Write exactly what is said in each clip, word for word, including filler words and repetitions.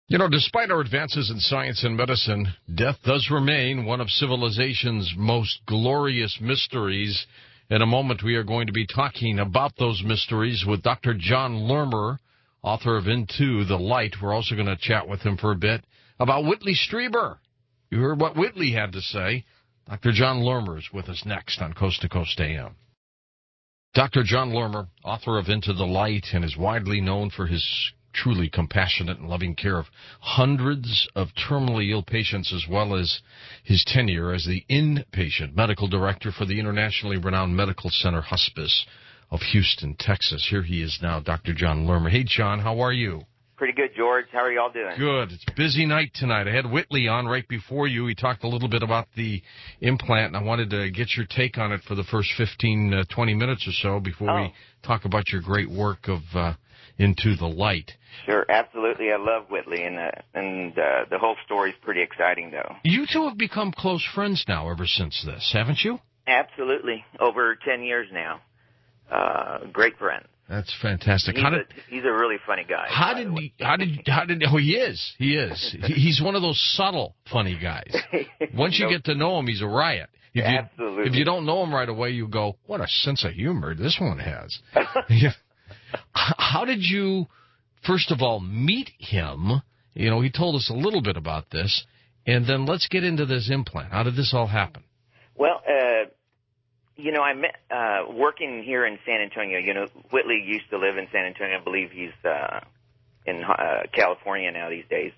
You know, despite our advances in science and medicine, death does remain one of civilization's most glorious mysteries. In a moment, we are going to be talking about those mysteries with Doctor John Lermer, author of Into the Light. We're also going to chat with him for a bit about Whitley Strieber. You heard what Whitley had to say. Doctor John Lermer is with us next on Coast to Coast A M. Doctor John Lermer, author of Into the Light, and is widely known for his truly compassionate and loving care of hundreds of terminally ill patients, as well as his tenure as the inpatient medical director for the internationally renowned Medical Center Hospice of Houston, Texas. Here he is now, Doctor John Lermer. Hey, John, how are you? Pretty good, George. How are you all doing? Good. It's a busy night tonight. I had Whitley on right before you. He talked a little bit about the implant, and I wanted to get your take on it for the first fifteen, uh, twenty minutes or so before oh. we talk about your great work of uh, Into the Light. Sure, absolutely. I love Whitley, and uh, and uh, the whole story's pretty exciting, though. You two have become close friends now ever since this, haven't you? Absolutely. Over ten years now. Uh, great friends. That's fantastic. He's, how did, a, he's a really funny guy. How did he, how did, how did, oh, he is. He is. He's one of those subtle, funny guys. Once you nope. get to know him, he's a riot. If you, Absolutely. If you don't know him right away, you go, what a sense of humor this one has. How did you, first of all, meet him? You know, he told us a little bit about this, and then let's get into this implant. How did this all happen? Well, uh, you know, I met, uh, working here in San Antonio, you know, Whitley used to live in San Antonio. I believe he's, uh, in, uh, California now these days.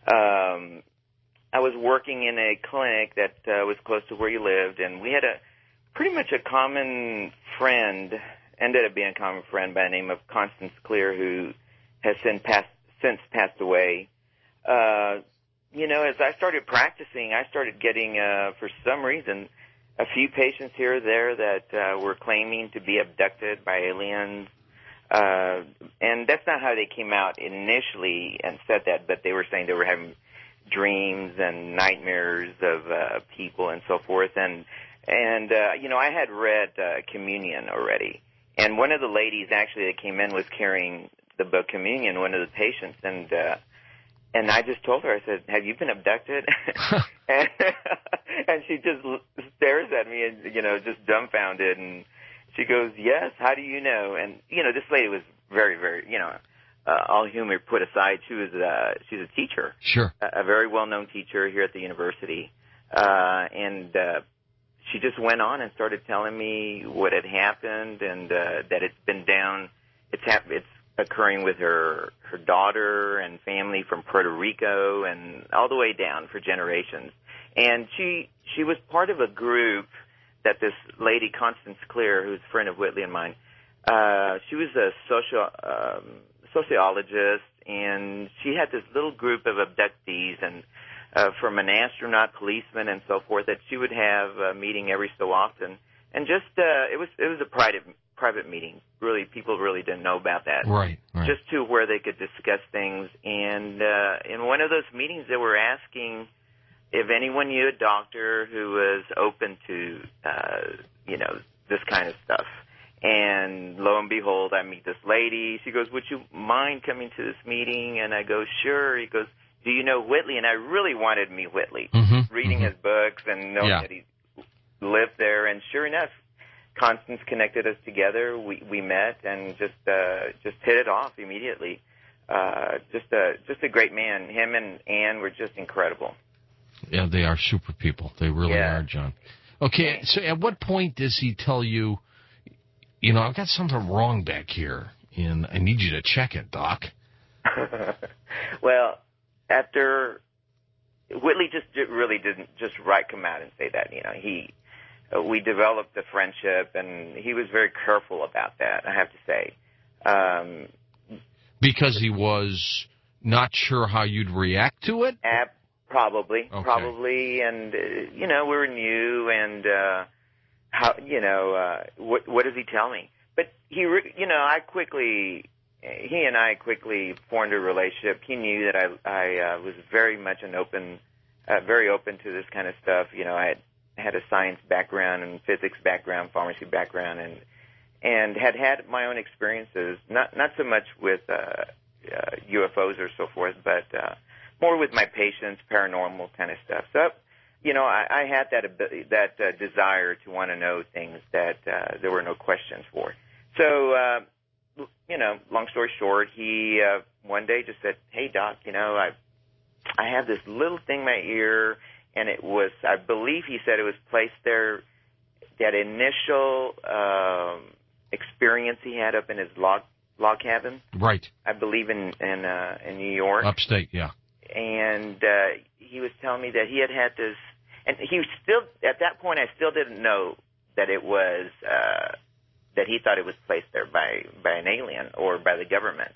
Um, I was working in a clinic that, uh, was close to where you lived, and we had a, pretty much a common friend, ended up being a common friend by the name of Constance Clear, who has since passed, since passed away. Uh, you know, as I started practicing, I started getting, uh, for some reason, a few patients here or there that uh, were claiming to be abducted by aliens. Uh, and that's not how they came out initially and said that, but they were saying they were having dreams and nightmares of uh, people and so forth. And, and uh, you know, I had read uh, Communion already. And one of the ladies actually that came in was carrying the book Communion, one of the patients. And uh, and I just told her, I said, have you been abducted? and, and she just stares at me and, you know, just dumbfounded. And she goes, yes, how do you know? And, you know, this lady was very, very, you know, uh, all humor put aside. She was, uh, she's a teacher. Sure. A, a very well-known teacher here at the university. Uh, and, uh, she just went on and started telling me what had happened and, uh, that it's been down, it's hap- it's occurring with her, her daughter and family from Puerto Rico and all the way down for generations. And she, she was part of a group that this lady, Constance Clear, who's a friend of Whitley and mine, uh, she was a social, um, sociologist, and she had this little group of abductees and, uh, from an astronaut, policeman, and so forth that she would have a meeting every so often. And just, uh, it was, it was a private, private meeting. Really, people really didn't know about that. Right, right. Just to where they could discuss things. And, uh, in one of those meetings, they were asking if anyone knew a doctor who was open to, uh, you know, this kind of stuff. And lo and behold, I meet this lady. She goes, would you mind coming to this meeting? And I go, sure. He goes, do you know Whitley? And I really wanted to meet Whitley, mm-hmm, reading mm-hmm. his books and knowing yeah. that he lived there. And sure enough, Constance connected us together. We we met and just uh, just hit it off immediately. Uh, just a just a great man. Him and Ann were just incredible. Yeah, they are super people. They really yeah. are, John. Okay, so at what point does he tell you, you know, I've got something wrong back here, and I need you to check it, Doc? Well, after Whitley just really didn't just right come out and say that. You know, he uh, we developed a friendship, and he was very careful about that, I have to say. Um, because he was not sure how you'd react to it? Ab- probably, okay. probably, and, uh, you know, we were new, and, uh, how, you know, uh, what, what does he tell me? But he, re- you know, I quickly, he and I quickly formed a relationship. He knew that I, I, uh, was very much an open, uh, very open to this kind of stuff. You know, I had, had a science background and physics background, pharmacy background, and, and had had my own experiences, not, not so much with, uh, uh, U F Os or so forth, but, uh, more with my patients, paranormal kind of stuff. So, you know, I, I had that ability, that uh, desire to want to know things that uh, there were no questions for. So, uh, you know, long story short, he uh, one day just said, "Hey, Doc, you know, I I have this little thing in my ear, and it was, I believe he said it was placed there, that initial um, experience he had up in his log log cabin." Right. I believe in in, uh, in New York. Upstate, yeah. And uh, he was telling me that he had had this, and he still, at that point, I still didn't know that it was, uh, that he thought it was placed there by, by an alien or by the government.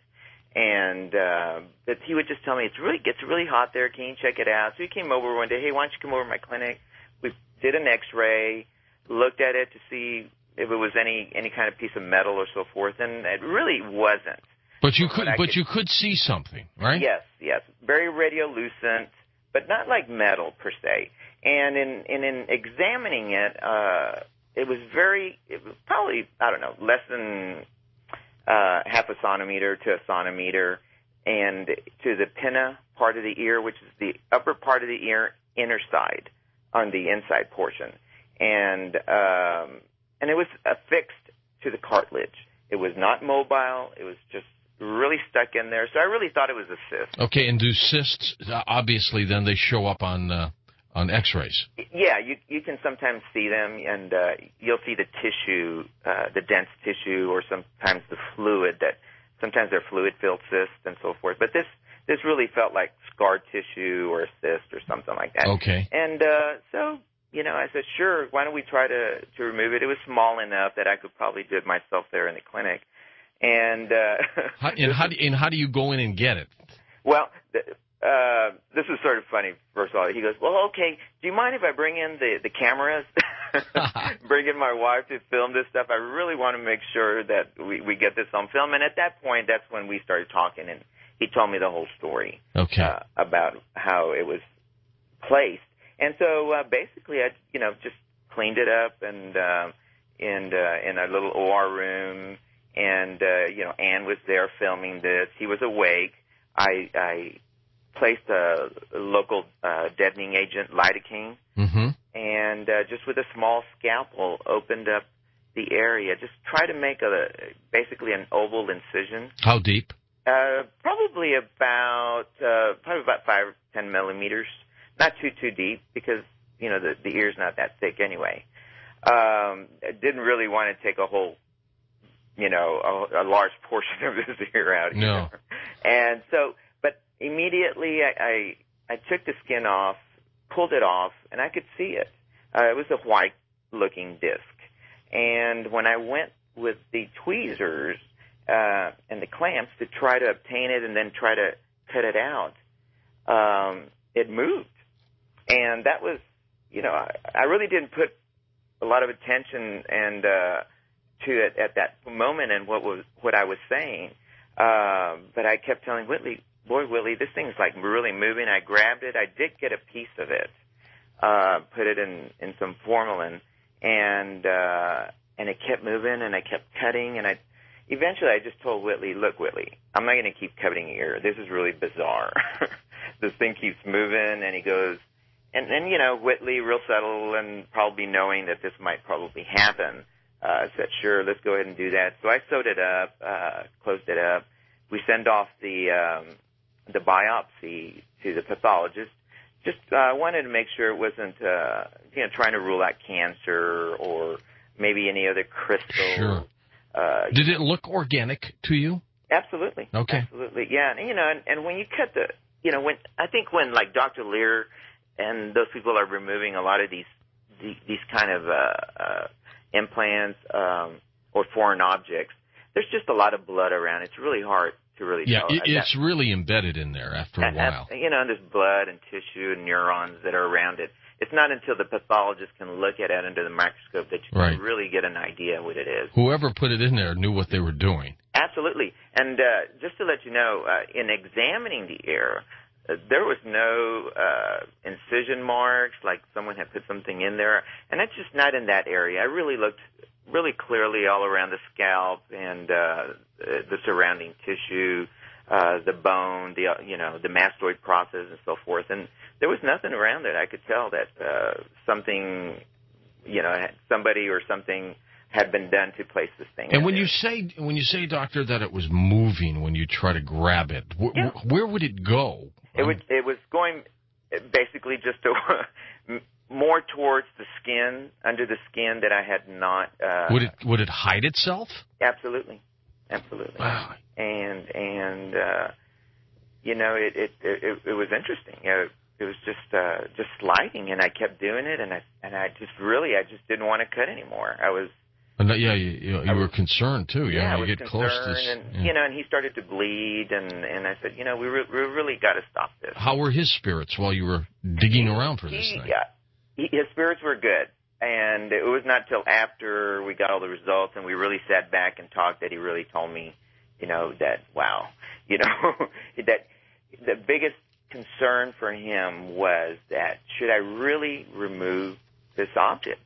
And uh, but he would just tell me, it's really gets really hot there. Can you check it out? So he came over one day. Hey, why don't you come over to my clinic? We did an X-ray, looked at it to see if it was any any kind of piece of metal or so forth, and it really wasn't. But you could, but could, you could see something, right? Yes, yes, very radiolucent, but not like metal per se. And in in, in examining it, uh, it was very, it was probably I don't know, less than. Uh, half a centimeter to a centimeter, and to the pinna part of the ear, which is the upper part of the ear, inner side, on the inside portion, and um, and it was affixed to the cartilage. It was not mobile. It was just really stuck in there. So I really thought it was a cyst. Okay, and do cysts, obviously, then they show up on uh, on X-rays? Yeah, you you can sometimes see them, and uh, you'll see the tissue, uh, the dense tissue, or sometimes the fluid that sometimes they're fluid-filled cysts and so forth. But this this really felt like scar tissue or a cyst or something like that. Okay. And uh, so, you know, I said, sure, why don't we try to, to remove it? It was small enough that I could probably do it myself there in the clinic. And uh, how, and how do and how do you go in and get it? Well, the, Uh, this is sort of funny, first of all. He goes, well, okay, do you mind if I bring in the, the cameras? Bring in my wife to film this stuff. I really want to make sure that we, we get this on film. And at that point, that's when we started talking, and he told me the whole story. Okay. Uh, about how it was placed. And so uh, basically, I, you know, just cleaned it up and uh, and uh, in a little O R room. And, uh, you know, Ann was there filming this. He was awake. I... I placed a local uh, deadening agent, lidocaine, mm-hmm. and uh, just with a small scalpel opened up the area. Just try to make a basically an oval incision. How deep? Uh, probably about uh, probably about five or ten millimeters. Not too too deep because you know the the ear's not that thick anyway. Um, I didn't really want to take a whole you know a, a large portion of his ear out. No. Either. And so. Immediately, I, I I took the skin off, pulled it off, and I could see it. Uh, it was a white-looking disc. And when I went with the tweezers uh, and the clamps to try to obtain it and then try to cut it out, um, it moved. And that was, you know, I, I really didn't put a lot of attention and uh, to it at that moment and what was what I was saying. Uh, but I kept telling Whitley, boy, Willie, this thing's like really moving. I grabbed it. I did get a piece of it, uh, put it in, in some formalin, and uh, and it kept moving, and I kept cutting, and I eventually I just told Whitley, look, Whitley, I'm not going to keep cutting your ear. This is really bizarre. This thing keeps moving, and he goes, and then, you know, Whitley, real subtle and probably knowing that this might probably happen, uh, said, sure, let's go ahead and do that. So I sewed it up, uh, closed it up. We send off the um, the biopsy to the pathologist. Just uh, wanted to make sure it wasn't, uh, you know, trying to rule out cancer or maybe any other crystal. Sure. Uh, Did it look organic to you? Absolutely. Okay. Absolutely. Yeah. And, you know, and, and when you cut the, you know, when I think when like Doctor Lear and those people are removing a lot of these these, these kind of uh, uh, implants um, or foreign objects, there's just a lot of blood around. It's really hard to really yeah, tell. Yeah, it, it's really embedded in there after a while. You know, and there's blood and tissue and neurons that are around it. It's not until the pathologist can look at it under the microscope that you right. can really get an idea what it is. Whoever put it in there knew what they were doing. Absolutely. And uh, just to let you know, uh, in examining the ear, uh, there was no uh, incision marks, like someone had put something in there. And that's just not in that area. I really looked really clearly all around the scalp and uh, the surrounding tissue. uh, the bone, the uh, you know the mastoid process, and so forth. And there was nothing around it. I could tell that uh, something, you know, somebody or something had been done to place this thing. And when there. you say, when you say, doctor, that it was moving when you try to grab it, wh- yeah. where would it go? It would. It was going basically just to, more towards the skin, under the skin that I had not. Uh, would it Would it hide itself? Absolutely, absolutely. Wow. And and uh, you know, it it, it it was interesting. You know, it was just uh, just sliding, and I kept doing it, and I and I just really I just didn't want to cut anymore. I was. And that, yeah, you, you, you were was, concerned too. Yeah, you know, I you was get concerned, close to this, and yeah. you know, and he started to bleed, and and I said, you know, we, re- we really got to stop this. How were his spirits while you were digging he, around for he, this thing? Yeah, he, his spirits were good, and it was not till after we got all the results and we really sat back and talked that he really told me, you know, that wow, you know, that the biggest concern for him was that should I really remove this object?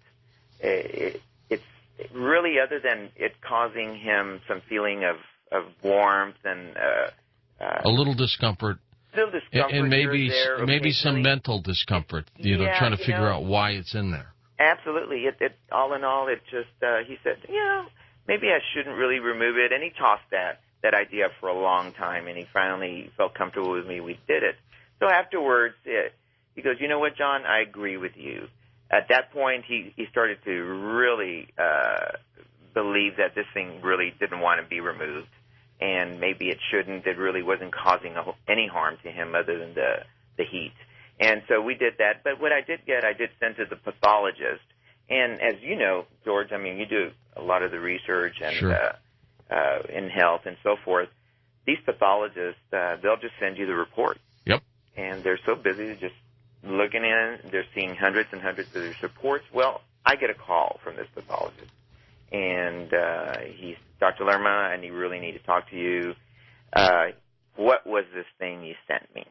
It, it's really, other than it causing him some feeling of, of warmth and uh, uh, a little discomfort, little discomfort and maybe there, maybe some mental discomfort. You know, yeah, trying to you figure know, out why it's in there. Absolutely. It, it all in all, it just uh, he said, you know, maybe I shouldn't really remove it, and he tossed that that idea for a long time, and he finally felt comfortable with me. We did it. So afterwards, it, he goes, you know what, John, I agree with you. At that point, he, he started to really uh, believe that this thing really didn't want to be removed, and maybe it shouldn't. It really wasn't causing a, any harm to him other than the, the heat. And so we did that. But what I did get, I did send to the pathologist. And as you know, George, I mean, you do a lot of the research and sure. uh, uh, in health and so forth. These pathologists, uh, they'll just send you the report. Yep. And they're so busy just looking in, they're seeing hundreds and hundreds of these reports. Well, I get a call from this pathologist, and uh, he's, Doctor Lerma, I need, really need to talk to you. Uh, what was this thing you sent me?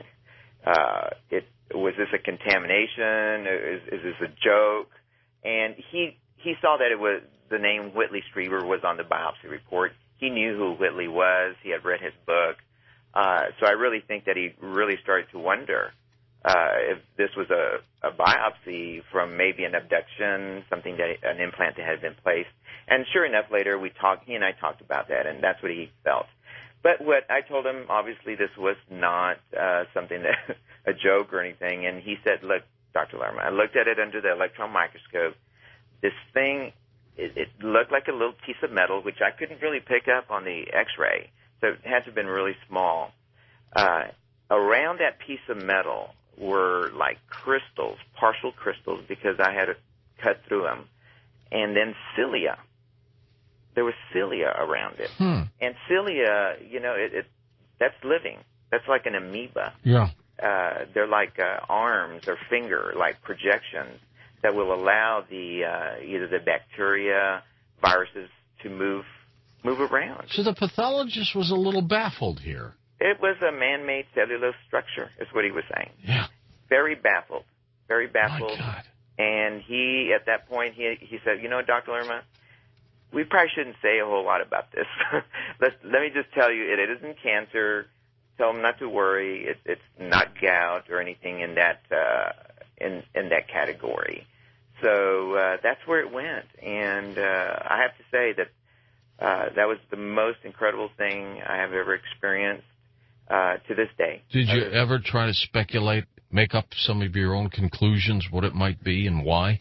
uh, it was this a contamination? Is, is this a joke? And he he saw that it was the name Whitley Strieber was on the biopsy report. He knew who Whitley was. He had read his book. Uh, so I really think that he really started to wonder uh, if this was a, a biopsy from maybe an abduction, something that an implant that had been placed. And sure enough, later we talked. He and I talked about that, and that's what he felt. But what I told him, obviously, this was not uh, something that a joke or anything. And he said, "Look, Doctor Lerma, I looked at it under the electron microscope. This thing, it, it looked like a little piece of metal, which I couldn't really pick up on the X-ray. So it had to have been really small. Uh, around that piece of metal were like crystals, partial crystals, because I had to cut through them. And then cilia. There was cilia around it. Hmm. And cilia, you know, it, it that's living. That's like an amoeba. Yeah. Uh, they're like uh, arms or finger, like projections that will allow the uh, either the bacteria, viruses to move move around. So the pathologist was a little baffled here. It was a man-made cellulose structure, is what he was saying. Yeah. Very baffled. Very baffled. My God. And he, at that point, he he said, you know, Doctor Lerma, we probably shouldn't say a whole lot about this. Let's, let me just tell you, it, it isn't cancer. Tell him not to worry. It, it's not gout or anything in that uh, in in that category. So uh, that's where it went. And uh, I have to say that uh, that was the most incredible thing I have ever experienced uh, to this day. Did you uh, ever try to speculate, make up some of your own conclusions, what it might be and why?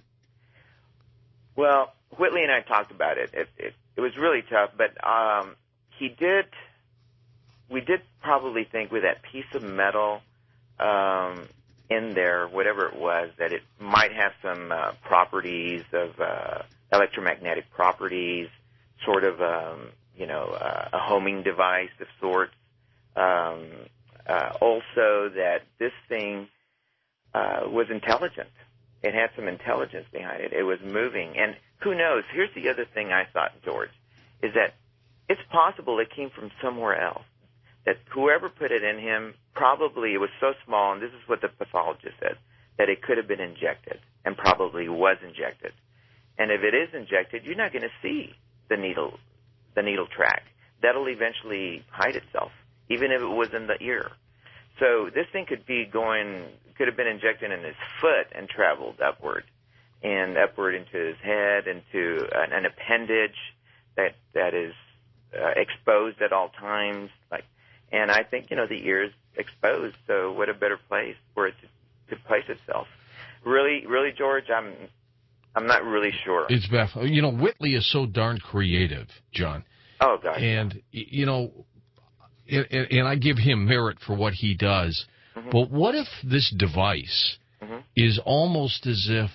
Well, Whitley and I talked about it. It, it, it was really tough, but um, he did. We did probably think with that piece of metal um, in there, whatever it was, that it might have some uh, properties of uh, electromagnetic properties, sort of, um, you know, uh, a homing device of sorts. Um, uh, also, that this thing uh, was intelligent. It had some intelligence behind it. It was moving. And who knows? Here's the other thing I thought, George, is that it's possible it came from somewhere else. That whoever put it in him, probably it was so small, and this is what the pathologist said, that it could have been injected and probably was injected. And if it is injected, you're not going to see the needle, the needle track. That'll eventually hide itself even if it was in the ear. So this thing could be going, could have been injected in his foot and traveled upward, and upward into his head, into an, an appendage that that is uh, exposed at all times. Like, and I think, you know, the ear is exposed. So what a better place for it to, to place itself. Really, really, George, I'm I'm not really sure. It's baffling. You know, Whitley is so darn creative, John. Oh, gosh. And, you know, and, and I give him merit for what he does. Mm-hmm. But what if this device mm-hmm. is almost as if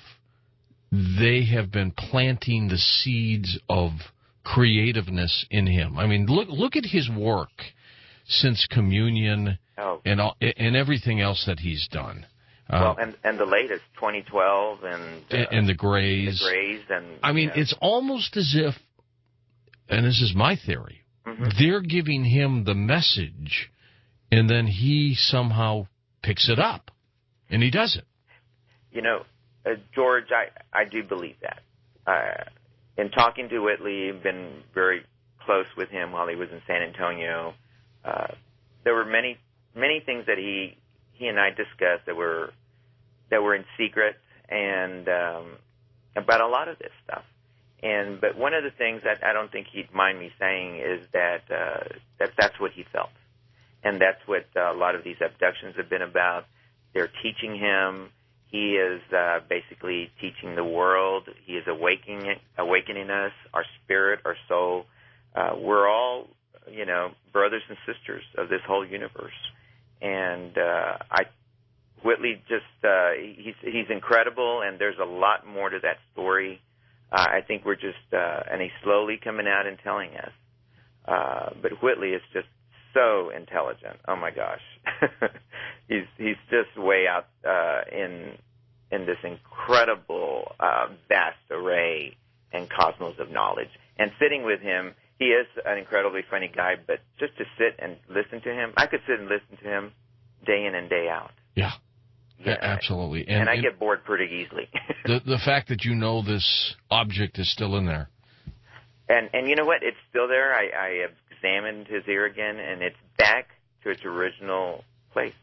they have been planting the seeds of creativeness in him? I mean, look look at his work since communion oh. and all, and everything else that he's done. Well, and, and the latest, twenty twelve, and uh, and the Grays. The Grays, and I mean, you know. It's almost as if, and this is my theory, mm-hmm. they're giving him the message, and then he somehow picks it up, and he does it. You know, uh, George, I, I do believe that. Uh, in talking to Whitley, I've been very close with him while he was in San Antonio. Uh, there were many, many things that he he and I discussed that were that were in secret, and um, about a lot of this stuff. And but one of the things that I don't think he'd mind me saying is that uh, that that's what he felt, and that's what uh, a lot of these abductions have been about. They're teaching him. He is uh, basically teaching the world. He is awakening awakening us, our spirit, our soul. Uh, we're all, you know, brothers and sisters of this whole universe. And uh, I, Whitley just uh, he's he's incredible, and there's a lot more to that story. Uh, I think we're just uh, and he's slowly coming out and telling us. Uh, but Whitley is just so intelligent. Oh my gosh, he's he's just way out uh, in in this incredible uh, vast array and cosmos of knowledge. And sitting with him. He is an incredibly funny guy, but just to sit and listen to him, I could sit and listen to him day in and day out. Yeah, yeah absolutely. And, and I and get bored pretty easily. the the fact that you know this object is still in there. And and you know what? It's still there. I, I have examined his ear again, and it's back to its original place.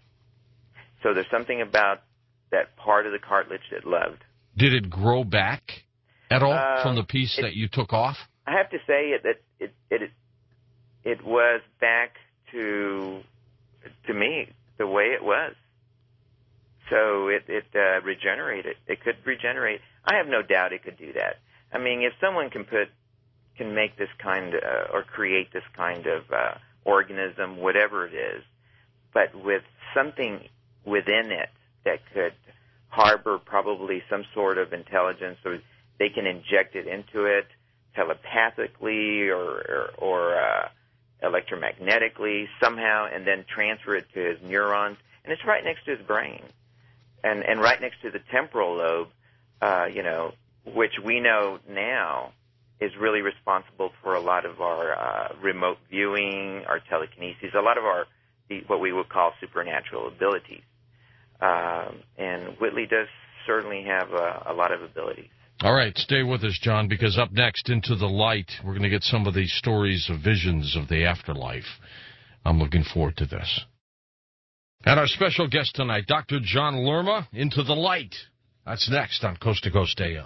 So there's something about that part of the cartilage that loved. Did it grow back at all uh, from the piece it, that you took off? I have to say it, that it it it was back to to me the way it was. So it it uh, regenerated. It could regenerate. I have no doubt it could do that. I mean, if someone can put can make this kind of, uh, or create this kind of uh, organism, whatever it is, but with something within it that could harbor probably some sort of intelligence, or they can inject it into it telepathically or or, or uh, electromagnetically somehow, and then transfer it to his neurons. And it's right next to his brain, and and right next to the temporal lobe, uh, you know, which we know now is really responsible for a lot of our uh, remote viewing, our telekinesis, a lot of our the, what we would call supernatural abilities. Um, and Whitley does certainly have a, a lot of abilities. All right, stay with us, John, because up next, Into the Light, we're going to get some of these stories of visions of the afterlife. I'm looking forward to this. And our special guest tonight, Doctor John Lerma, Into the Light. That's next on Coast to Coast A M.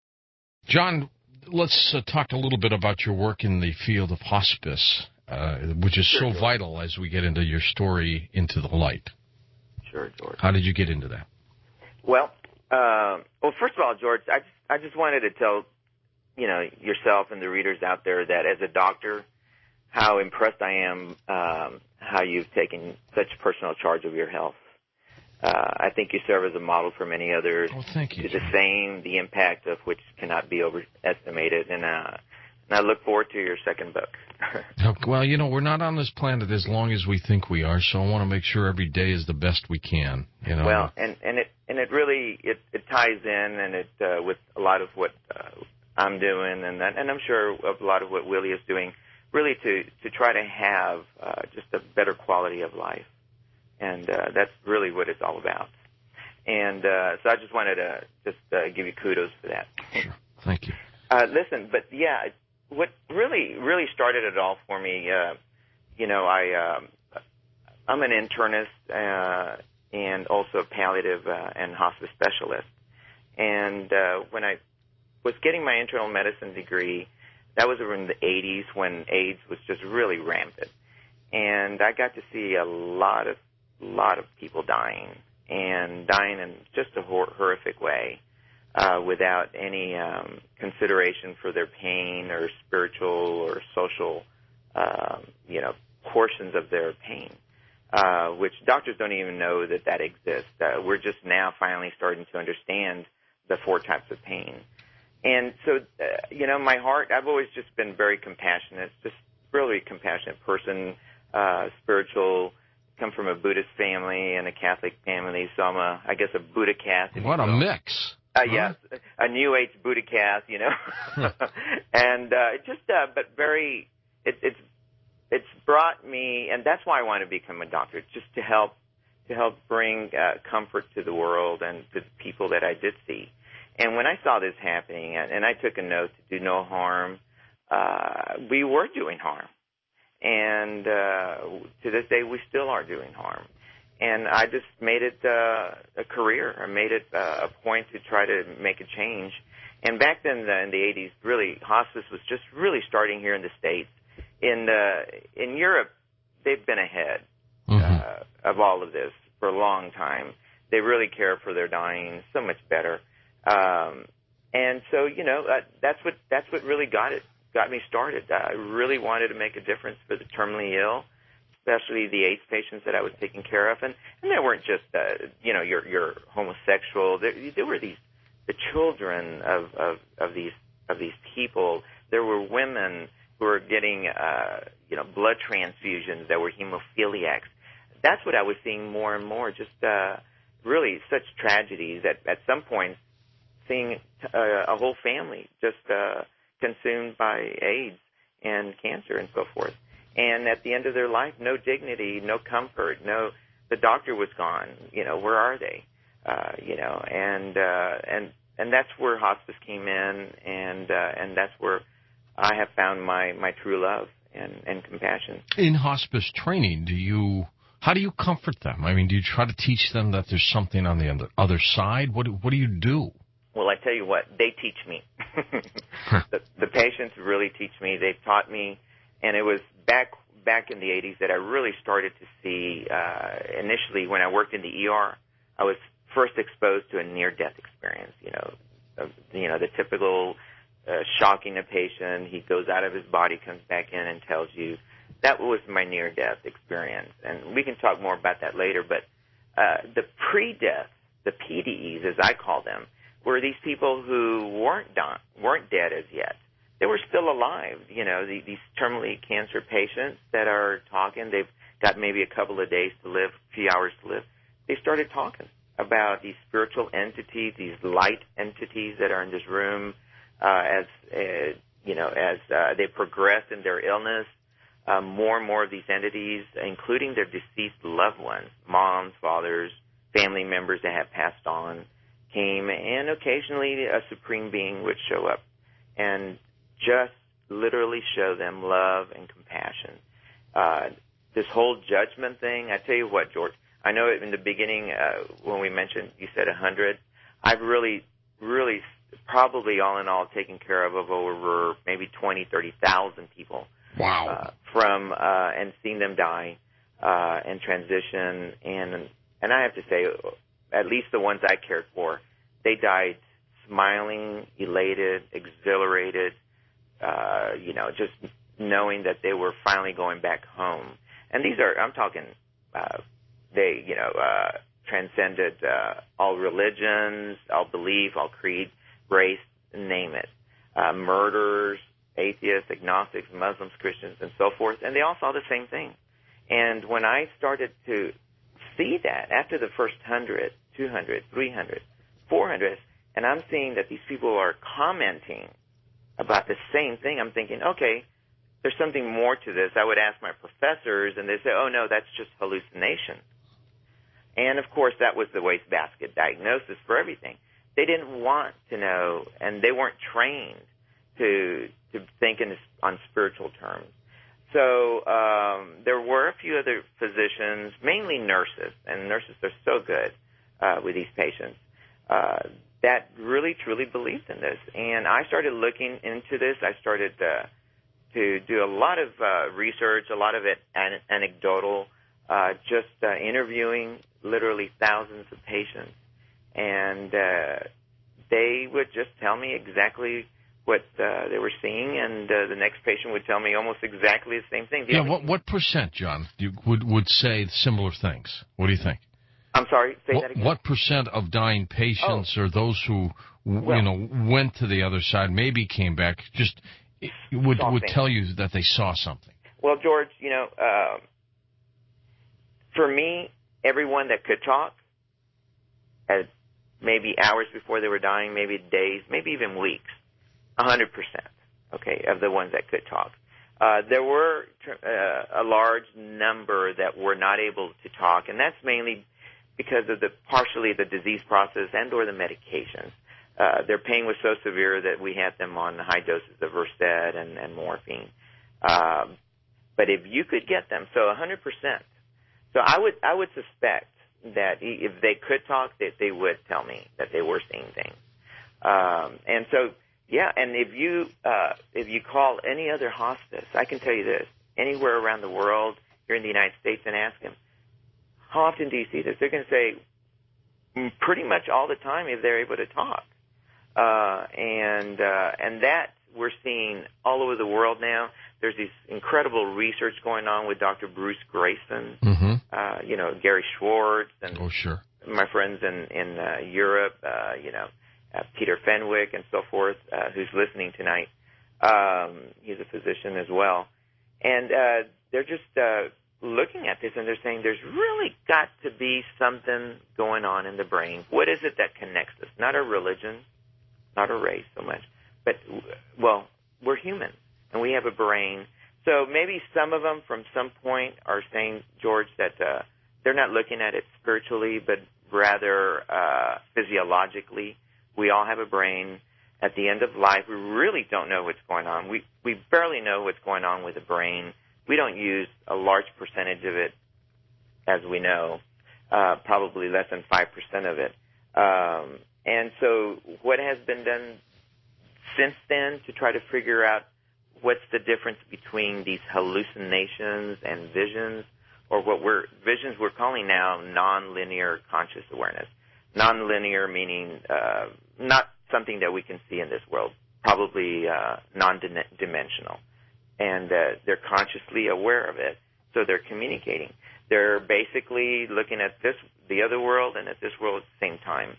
John, let's uh, talk a little bit about your work in the field of hospice, uh, which is sure, so George. vital as we get into your story, Into the Light. Sure, George. How did you get into that? Well, uh, well, first of all, George, I just, I just wanted to tell, you know, yourself and the readers out there that as a doctor, how impressed I am um, how you've taken such personal charge of your health. Uh, I think you serve as a model for many others. Oh, thank you. To the same, the impact of which cannot be overestimated. And, uh, and I look forward to your second book. Well, you know, we're not on this planet as long as we think we are, so I want to make sure every day is the best we can. You know. Well, and, and it and it really it, it ties in and it uh, with a lot of what uh, I'm doing, and that, and I'm sure of a lot of what Willie is doing, really to to try to have uh, just a better quality of life. And uh, that's really what it's all about. And uh, so I just wanted to just uh, give you kudos for that. Sure. Thank you. Uh, listen, but yeah, what really, really started it all for me, uh, you know, I um, I'm an internist uh, and also a palliative uh, and hospice specialist. And uh, when I was getting my internal medicine degree, that was around the eighties when AIDS was just really rampant. And I got to see a lot of lot of people dying, and dying in just a hor- horrific way, uh, without any um, consideration for their pain or spiritual or social, um, you know, portions of their pain, uh, which doctors don't even know that that exists. Uh, we're just now finally starting to understand the four types of pain. And so, uh, you know, my heart, I've always just been very compassionate, just really compassionate person, uh, spiritual, come from a Buddhist family and a Catholic family, so I'm a, I guess, a Buddha-cath. What a mix. Uh, yes, a New Age Buddha-cath, you know. and uh, just, uh, but very, it, it's it's brought me, and that's why I want to become a doctor, just to help to help bring uh, comfort to the world and to the people that I did see. And when I saw this happening, and I took a note to do no harm, uh, we were doing harm. And uh, to this day, we still are doing harm. And I just made it uh, a career. I made it uh, a point to try to make a change. And back then, uh, in the eighties, really, hospice was just really starting here in the States. In uh, in Europe, they've been ahead mm-hmm. uh, of all of this for a long time. They really care for their dying so much better. Um, and so, you know, uh, that's what that's what really got it. got me started. I really wanted to make a difference for the terminally ill, especially the AIDS patients that I was taking care of. And, and they weren't just, uh, you know, you're, you're homosexual. There, there were these, the children of, of, of these, of these people. There were women who were getting, uh, you know, blood transfusions that were hemophiliacs. That's what I was seeing more and more, just, uh, really such tragedies at, at some point, seeing uh, a whole family just, uh, consumed by AIDS and cancer and so forth. And at the end of their life, no dignity, no comfort, no, the doctor was gone. You know, where are they? Uh, you know, and, uh, and, and that's where hospice came in, and, uh, and that's where I have found my, my true love and, and compassion. In hospice training, do you, how do you comfort them? I mean, do you try to teach them that there's something on the other side? What do, what do you do? Well, I tell you what, they teach me. the, the patients really teach me. They've taught me, and it was back back in the eighties that I really started to see. Uh, initially, when I worked in the E R, I was first exposed to a near-death experience. You know, uh, you know the typical uh, shocking a patient. He goes out of his body, comes back in, and tells you. That was my near-death experience, and we can talk more about that later. But uh, the pre-death, the P D Es, as I call them, were these people who weren't done, weren't dead as yet. They were still alive. You know, the, these terminally cancer patients that are talking, they've got maybe a couple of days to live, a few hours to live. They started talking about these spiritual entities, these light entities that are in this room, uh, as, uh, you know, as uh, they progress in their illness. Uh, more and more of these entities, including their deceased loved ones, moms, fathers, family members that have passed on, came, and occasionally a supreme being would show up and just literally show them love and compassion. Uh, this whole judgment thing, I tell you what, George, I know in the beginning uh, when we mentioned, you said one hundred, I've really, really probably all in all taken care of, of over maybe twenty, thirty thousand people. Wow. Uh, from, uh, and seen them die uh, and transition. And, and I have to say, at least the ones I cared for, they died smiling, elated, exhilarated, uh, you know, just knowing that they were finally going back home. And these are, I'm talking, uh, they, you know, uh, transcended uh, all religions, all belief, all creed, race, name it. Uh, murderers, atheists, agnostics, Muslims, Christians, and so forth. And they all saw the same thing. And when I started to see that after the first one hundred, two hundred, three hundred, four hundred, and I'm seeing that these people are commenting about the same thing, I'm thinking, okay, there's something more to this. I would ask my professors, and they say, oh, no, that's just hallucination. And, of course, that was the wastebasket diagnosis for everything. They didn't want to know, and they weren't trained to to think in, on spiritual terms. so um, there were a few other physicians, mainly nurses, and nurses are so good uh, with these patients, uh, that really, truly believed in this. And I started looking into this. I started uh, to do a lot of uh, research, a lot of it an- anecdotal, uh, just uh, interviewing literally thousands of patients. And uh, they would just tell me exactly what uh, they were seeing, and uh, the next patient would tell me almost exactly the same thing. The yeah, what what percent, John, you would would say similar things? What do you think? I'm sorry, say what, that again. What percent of dying patients oh. or those who well, you know went to the other side, maybe came back, just would would tell you that they saw something? Well, George, you know, uh, for me, everyone that could talk, at maybe hours before they were dying, maybe days, maybe even weeks. A hundred percent, okay, of the ones that could talk. Uh, there were uh, a large number that were not able to talk, and that's mainly because of the partially the disease process and or the medications. Uh, their pain was so severe that we had them on high doses of Versed and, and morphine. Um, but if you could get them, so a hundred percent. So I would I would suspect that if they could talk, that they would tell me that they were seeing things. Um, and so. Yeah, and if you uh, if you call any other hospice, I can tell you this, anywhere around the world, here in the United States, and ask them, how often do you see this? They're going to say pretty much all the time if they're able to talk. Uh, and uh, and that we're seeing all over the world now. There's this incredible research going on with Doctor Bruce Grayson, mm-hmm. uh, you know, Gary Schwartz, and oh, sure. my friends in, in uh, Europe, uh, you know, Uh, Peter Fenwick and so forth, uh, who's listening tonight. Um, he's a physician as well. And uh, they're just uh, looking at this and they're saying there's really got to be something going on in the brain. What is it that connects us? Not our religion, not our race so much, but, well, we're human and we have a brain. So maybe some of them from some point are saying, George, that uh, they're not looking at it spiritually, but rather uh, physiologically. We all have a brain. At the end of life, we really don't know what's going on. We we barely know what's going on with the brain. We don't use a large percentage of it, as we know, uh, probably less than five percent of it. Um, and so what has been done since then to try to figure out what's the difference between these hallucinations and visions, or what we're visions we're calling now nonlinear conscious awareness. Nonlinear meaning uh, not something that we can see in this world, probably uh, non-dimensional. And uh, they're consciously aware of it, so they're communicating. They're basically looking at this, the other world, and at this world at the same time.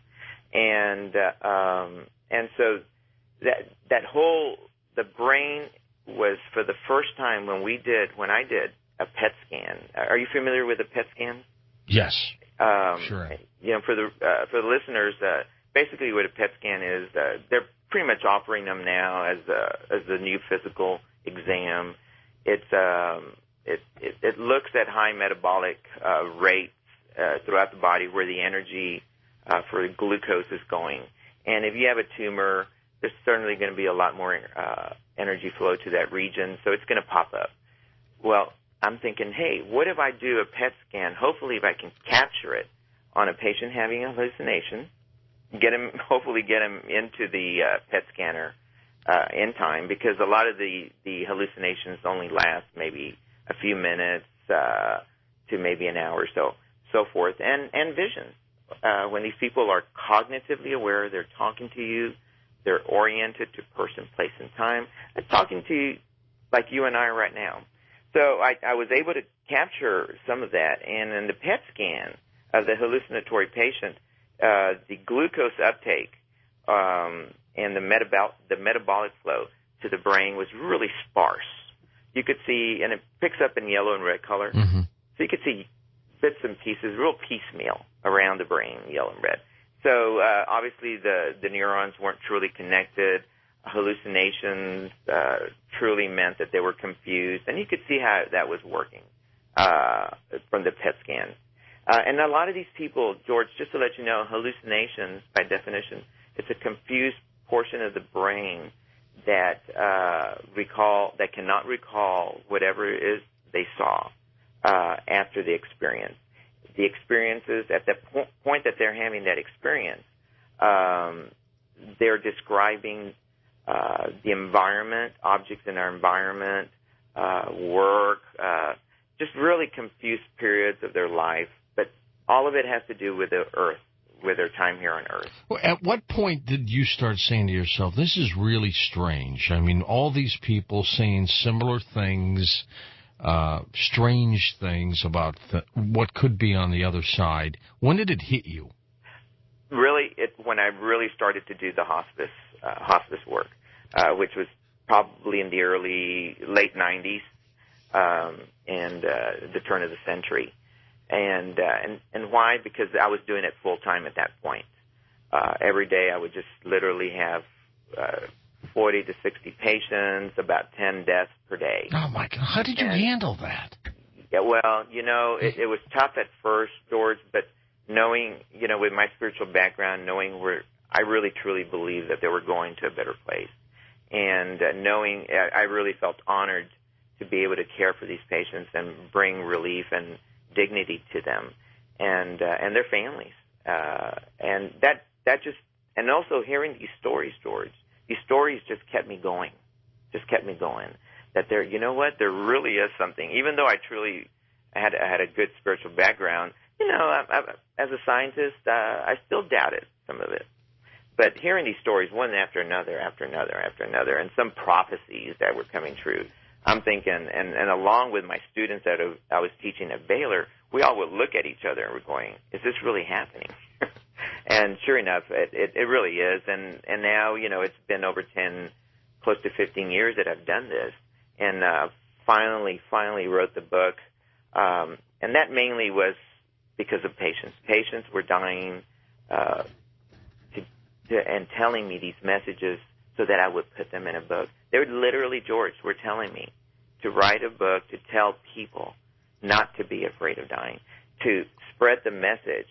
And uh, um, and so that that whole, the brain was, for the first time when we did, when I did a P E T scan. Are you familiar with a P E T scan? Yes. Um, sure. You know, for the uh, for the listeners, uh, basically what a P E T scan is, uh, they're pretty much offering them now as a, as the new physical exam. It's um, it, it it looks at high metabolic uh, rates uh, throughout the body where the energy uh, for glucose is going. And if you have a tumor, there's certainly going to be a lot more uh, energy flow to that region, so it's going to pop up. Well, I'm thinking, hey, what if I do a P E T scan? Hopefully, if I can capture it on a patient having a hallucination, get him, hopefully get him into the uh, P E T scanner uh, in time, because a lot of the, the hallucinations only last maybe a few minutes uh, to maybe an hour or so, so forth, and, and vision. Uh, when these people are cognitively aware, they're talking to you, they're oriented to person, place, and time. They're talking to you like you and I right now. So I, I was able to capture some of that, and in the P E T scan of the hallucinatory patient, uh, the glucose uptake um, and the, metabol- the metabolic flow to the brain was really sparse. You could see, and it picks up in yellow and red color, mm-hmm. so you could see bits and pieces, real piecemeal around the brain, yellow and red. So uh, obviously the, the neurons weren't truly connected. Hallucinations uh, truly meant that they were confused, and you could see how that was working uh, from the P E T scans. Uh, and a lot of these people, George, just to let you know, hallucinations, by definition, it's a confused portion of the brain that uh, recall that cannot recall whatever it is they saw uh, after the experience. The experiences at the po- point that they're having that experience, um, they're describing uh, the environment, objects in our environment, uh, work, uh, just really confused periods of their life. But all of it has to do with the earth, with their time here on Earth. Well, at what point did you start saying to yourself, this is really strange? I mean, all these people saying similar things, uh, strange things about th- what could be on the other side. When did it hit you? Really, it, when I really started to do the hospice uh, hospice work, uh, which was probably in the early, late nineties um, and uh, the turn of the century. And, uh, and and why? Because I was doing it full time at that point. Uh, every day I would just literally have uh, forty to sixty patients, about ten deaths per day. Oh my God! How did you and, handle that? Yeah, well, you know, it, it was tough at first, George, but knowing, you know, with my spiritual background, knowing where I really truly believed that they were going to a better place, and uh, knowing I really felt honored to be able to care for these patients and bring relief and dignity to them and uh, and their families, uh, and that that just and also hearing these stories, George. These stories just kept me going, just kept me going. That there, you know what, there really is something. Even though I truly had I had a good spiritual background, you know, I, I, as a scientist, uh, I still doubted some of it. But hearing these stories, one after another, after another, after another, and some prophecies that were coming true. I'm thinking, and, and along with my students that I was teaching at Baylor, we all would look at each other and we're going, is this really happening? And sure enough, it, it, it really is. And, and now, you know, it's been over ten, close to fifteen years that I've done this. And uh, finally, finally wrote the book. Um, and that mainly was because of patients. Patients were dying uh, to, to, and telling me these messages so that I would put them in a book. They were literally, George, were telling me to write a book to tell people not to be afraid of dying, to spread the message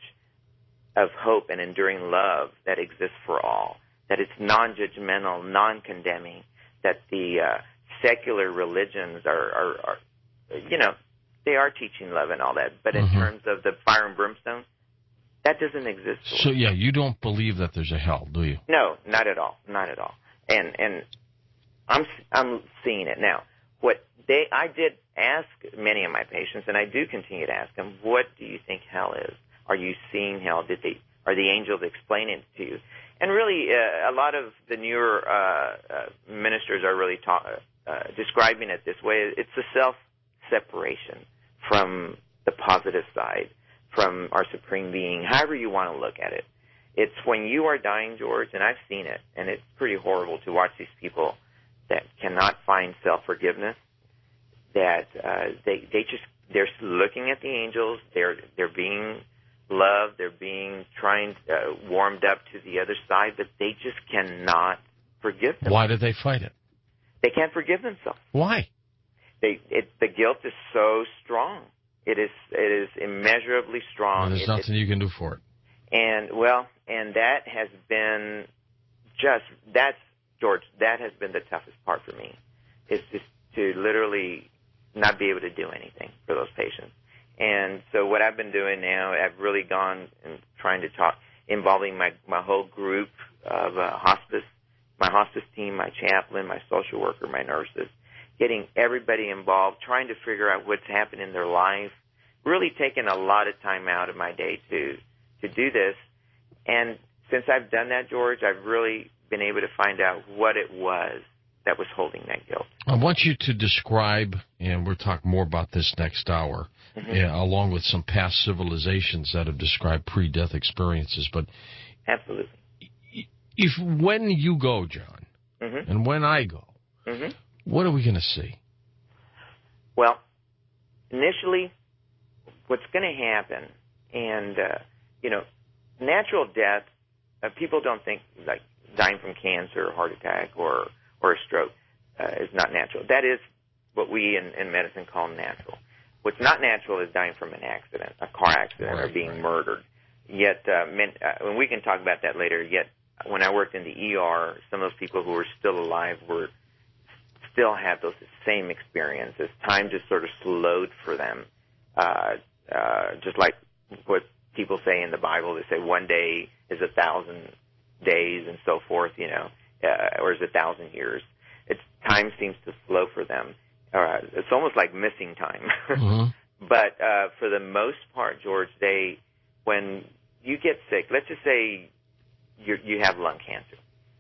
of hope and enduring love that exists for all, that it's non-judgmental, non-condemning, that the uh, secular religions are, are, are, you know, they are teaching love and all that, but in mm-hmm. terms of the fire and brimstone, that doesn't exist. So, yeah, you don't believe that there's a hell, do you? No, not at all, not at all. And and I'm I'm seeing it now. What they I did ask many of my patients, and I do continue to ask them, what do you think hell is? Are you seeing hell? Did they are the angels explaining it to you? And really, uh, a lot of the newer uh, uh, ministers are really ta- uh, describing it this way. It's a self-separation from the positive side, from our Supreme Being, however you want to look at it. It's when you are dying, George, and I've seen it, and it's pretty horrible to watch these people that cannot find self-forgiveness, that uh, they they just, they're looking at the angels, they're they're being loved, they're being trying, uh, warmed up to the other side, but they just cannot forgive them. Why do they fight it? They can't forgive themselves. Why? They, it, the guilt is so strong. It is it is immeasurably strong. And there's it, nothing it, you can do for it. And, well, and that has been just, that's, George, that has been the toughest part for me, is just to literally not be able to do anything for those patients. And so what I've been doing now, I've really gone and trying to talk, involving my, my whole group of uh, hospice, my hospice team, my chaplain, my social worker, my nurses, getting everybody involved, trying to figure out what's happened in their life, really taking a lot of time out of my day to to do this. And since I've done that, George, I've really been able to find out what it was that was holding that guilt. I want you to describe, and we'll talk more about this next hour, mm-hmm. yeah, along with some past civilizations that have described pre-death experiences. But absolutely, if when you go, John, mm-hmm. and when I go, mm-hmm. what are we going to see? Well, initially, what's going to happen, and uh, you know, natural death, uh, people don't think like dying from cancer or heart attack or, or a stroke uh, is not natural. That is what we in, in medicine call natural. What's not natural is dying from an accident, a car accident, right, or being right. murdered. Yet, uh, men, uh, and we can talk about that later, yet when I worked in the E R, some of those people who were still alive were still had those same experiences. Time just sort of slowed for them, uh, uh, just like what people say in the Bible. They say one day is a thousand days and so forth, you know, uh, or is a thousand years. It's time seems to slow for them. Uh, it's almost like missing time. Mm-hmm. But uh, for the most part, George, they when you get sick, let's just say you you have lung cancer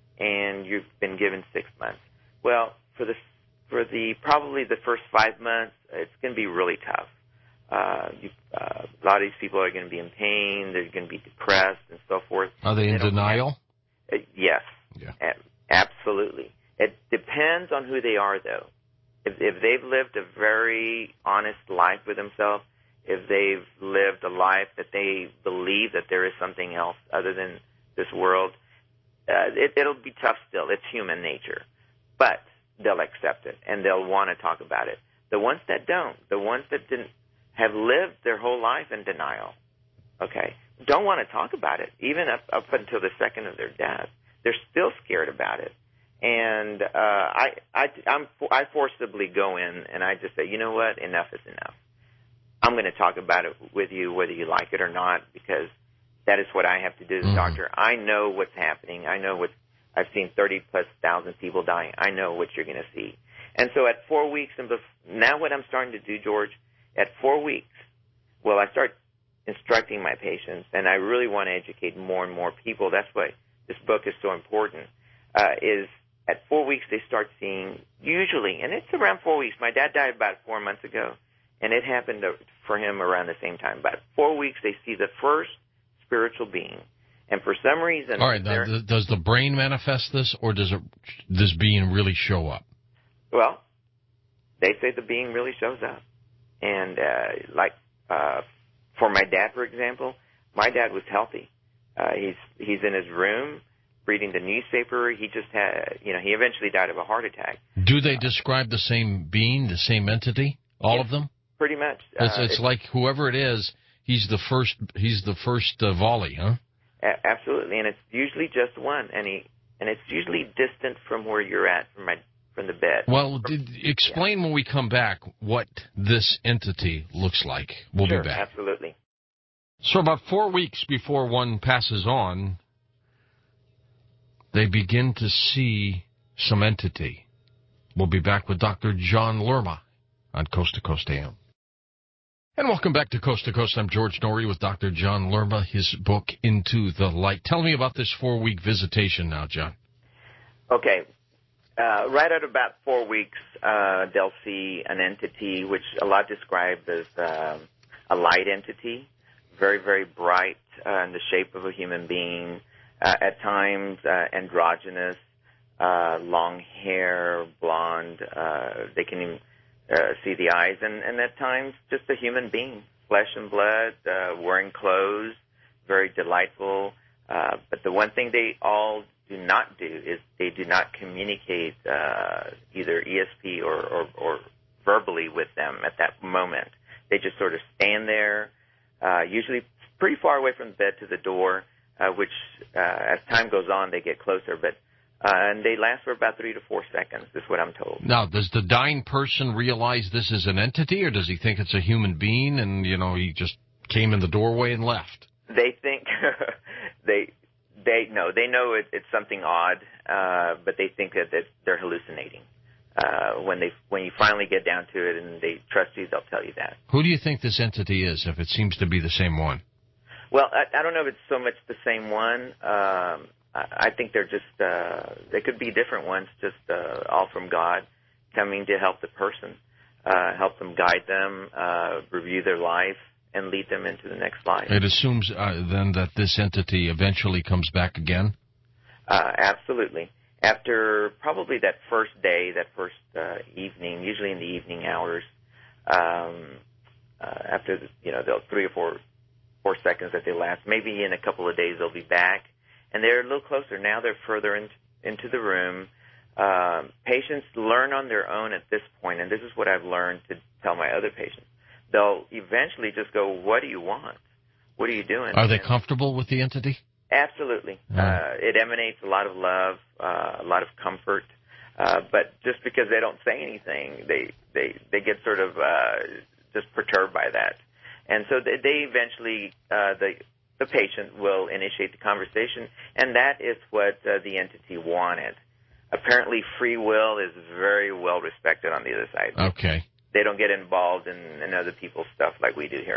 and you've been given six months. Well, for the for the probably the first five months, it's going to be really tough. Uh, you, uh, a lot of these people are going to be in pain. They're going to be depressed and so forth. Are they in they denial? Have, uh, yes. Yeah. A- absolutely. It depends on who they are, though. If, if they've lived a very honest life with themselves, if they've lived a life that they believe that there is something else other than this world, uh, it, it'll be tough still. It's human nature. But they'll accept it, and they'll want to talk about it. The ones that don't, the ones that didn't, have lived their whole life in denial, okay, don't want to talk about it, even up, up until the second of their death. They're still scared about it. And uh, I, I, I'm, I forcibly go in, and I just say, you know what, enough is enough. I'm going to talk about it with you, whether you like it or not, because that is what I have to do as a mm-hmm. doctor. I know what's happening. I know what I've seen thirty-plus thousand people dying. I know what you're going to see. And so at four weeks, and bef- now what I'm starting to do, George, at four weeks, well, I start instructing my patients, and I really want to educate more and more people. That's why this book is so important, uh, is at four weeks they start seeing, usually, and it's around four weeks. My dad died about four months ago, and it happened to, for him around the same time. About four weeks, they see the first spiritual being. And for some reason... All right, now, does the brain manifest this, or does it, this being really show up? Well, they say the being really shows up. And, uh, like, uh, for my dad, for example, my dad was healthy. Uh, he's, he's in his room reading the newspaper. He just had, you know, he eventually died of a heart attack. Do they uh, describe the same being, the same entity, all yes, of them? Pretty much. It's, uh, it's, it's like whoever it is, he's the first, he's the first uh, volley, huh? A- absolutely. And it's usually just one. And he, and it's usually distant from where you're at, from my, from the bed. Well, did, explain yeah. when we come back what this entity looks like. We'll sure, be back. Absolutely. So about four weeks before one passes on, they begin to see some entity. We'll be back with Doctor John Lerma on Coast to Coast A M. And welcome back to Coast to Coast. I'm George Norrie with Doctor John Lerma, his book, Into the Light. Tell me about this four-week visitation now, John. Okay. Uh, right at about four weeks, uh, they'll see an entity which a lot describe as uh, a light entity, very, very bright, uh, in the shape of a human being, uh, at times uh, androgynous, uh, long hair, blonde. Uh, they can even uh, see the eyes, and, and at times just a human being, flesh and blood, uh, wearing clothes, very delightful. Uh, but the one thing they all do not do is they do not communicate uh, either E S P or, or, or verbally with them at that moment. They just sort of stand there, uh, usually pretty far away from the bed to the door, uh, which uh, as time goes on they get closer, but uh, and they last for about three to four seconds is what I'm told. Now, does the dying person realize this is an entity, or does he think it's a human being and, you know, he just came in the doorway and left? They think they... They no, they know it, it's something odd, uh, but they think that, that they're hallucinating. Uh, when they when you finally get down to it and they trust you, they'll tell you that. Who do you think this entity is, if it seems to be the same one? Well, I, I don't know if it's so much the same one. Um, I, I think they're just uh, they could be different ones, just uh, all from God, coming to help the person, uh, help them, guide them, uh, review their life, and lead them into the next life. It assumes uh, then that this entity eventually comes back again? Uh, absolutely. After probably that first day, that first uh, evening, usually in the evening hours, um, uh, after the, you know the three or four four seconds that they last, maybe in a couple of days they'll be back, and they're a little closer. Now they're further in, into the room. Um, patients learn on their own at this point, and this is what I've learned to tell my other patients. They'll eventually just go, what do you want? What are you doing? Are they and comfortable with the entity? Absolutely. Mm. Uh, it emanates a lot of love, uh, a lot of comfort. Uh, but just because they don't say anything, they they they get sort of uh, just perturbed by that, and so they, they eventually uh, the the patient will initiate the conversation, and that is what uh, the entity wanted. Apparently, free will is very well respected on the other side. Okay. They don't get involved in, in other people's stuff like we do here.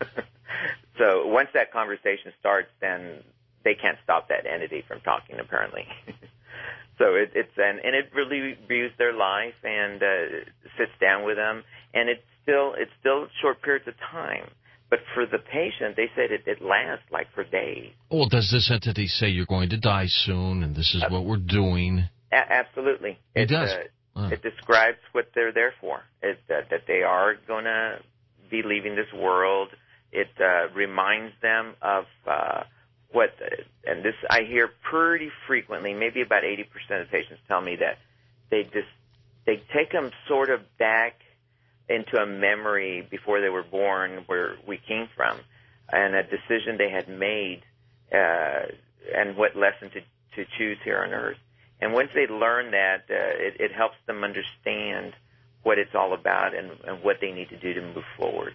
So once that conversation starts, then they can't stop that entity from talking, apparently. So it, it's an, and it really views their life and uh, sits down with them, and it's still it's still short periods of time. But for the patient, they said it, it lasts like for days. Well, does this entity say you're going to die soon, and this is Uh, what we're doing? A- absolutely, It, it does. Uh, Uh. It describes what they're there for. It, uh, that they are going to be leaving this world. It uh, reminds them of. Uh, What and this I hear pretty frequently. Maybe about eighty percent of patients tell me that they just they take them sort of back into a memory before they were born, where we came from, and a decision they had made, uh, and what lesson to to choose here on Earth. And once they learn that, uh, it, it helps them understand what it's all about and, and what they need to do to move forward.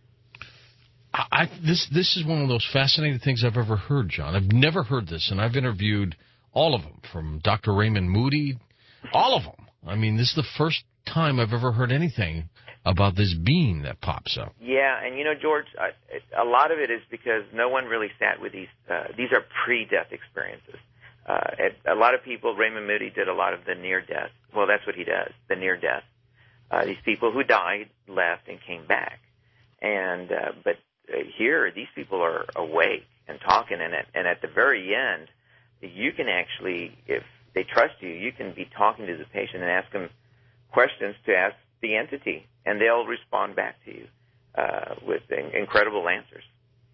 I, this this is one of those fascinating things I've ever heard, John. I've never heard this, and I've interviewed all of them, from Doctor Raymond Moody, all of them. I mean, this is the first time I've ever heard anything about this being that pops up. Yeah, and you know, George, I, a lot of it is because no one really sat with these. Uh, these are pre-death experiences. Uh, a lot of people, Raymond Moody did a lot of the near-death. Well, that's what he does, the near-death. Uh, these people who died, left, and came back. And uh, but uh, here, these people are awake and talking, and at, and at the very end, you can actually, if they trust you, you can be talking to the patient and ask them questions to ask the entity, and they'll respond back to you uh, with in- incredible answers.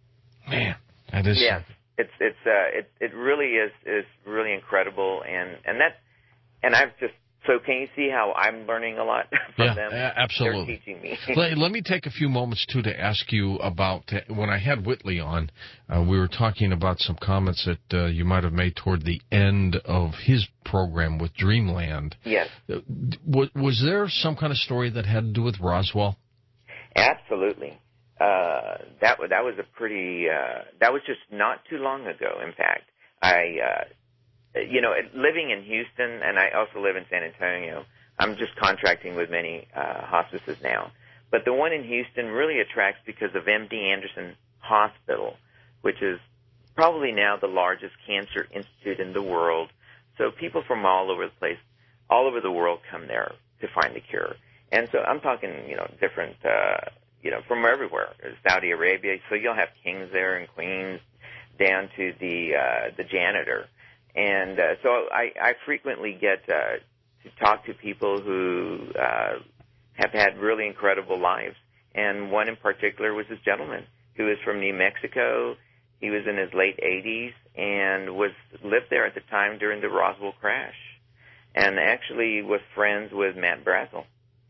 Man, that is. Yes, it's it's uh, it it really is is really incredible, and and that and I've just. So can you see how I'm learning a lot from yeah, them? absolutely. They're teaching me. let, let me take a few moments, too, to ask you about, when I had Whitley on, uh, we were talking about some comments that uh, you might have made toward the end of his program with Dreamland. Yes. Uh, was, was there some kind of story that had to do with Roswell? Absolutely. Uh, that, that was a pretty, uh, that was just not too long ago, in fact. I, uh, You know, living in Houston, and I also live in San Antonio, I'm just contracting with many uh, hospices now. But the one in Houston really attracts because of M D Anderson Hospital, which is probably now the largest cancer institute in the world. So people from all over the place, all over the world come there to find the cure. And so I'm talking, you know, different, uh, you know, from everywhere. Saudi Arabia, so you'll have kings there and queens, down to the uh, the janitor. And uh, so I, I frequently get uh, to talk to people who uh, have had really incredible lives. And one in particular was this gentleman who was from New Mexico. He was in his late eighties and was lived there at the time during the Roswell crash, and actually was friends with Matt Brazel.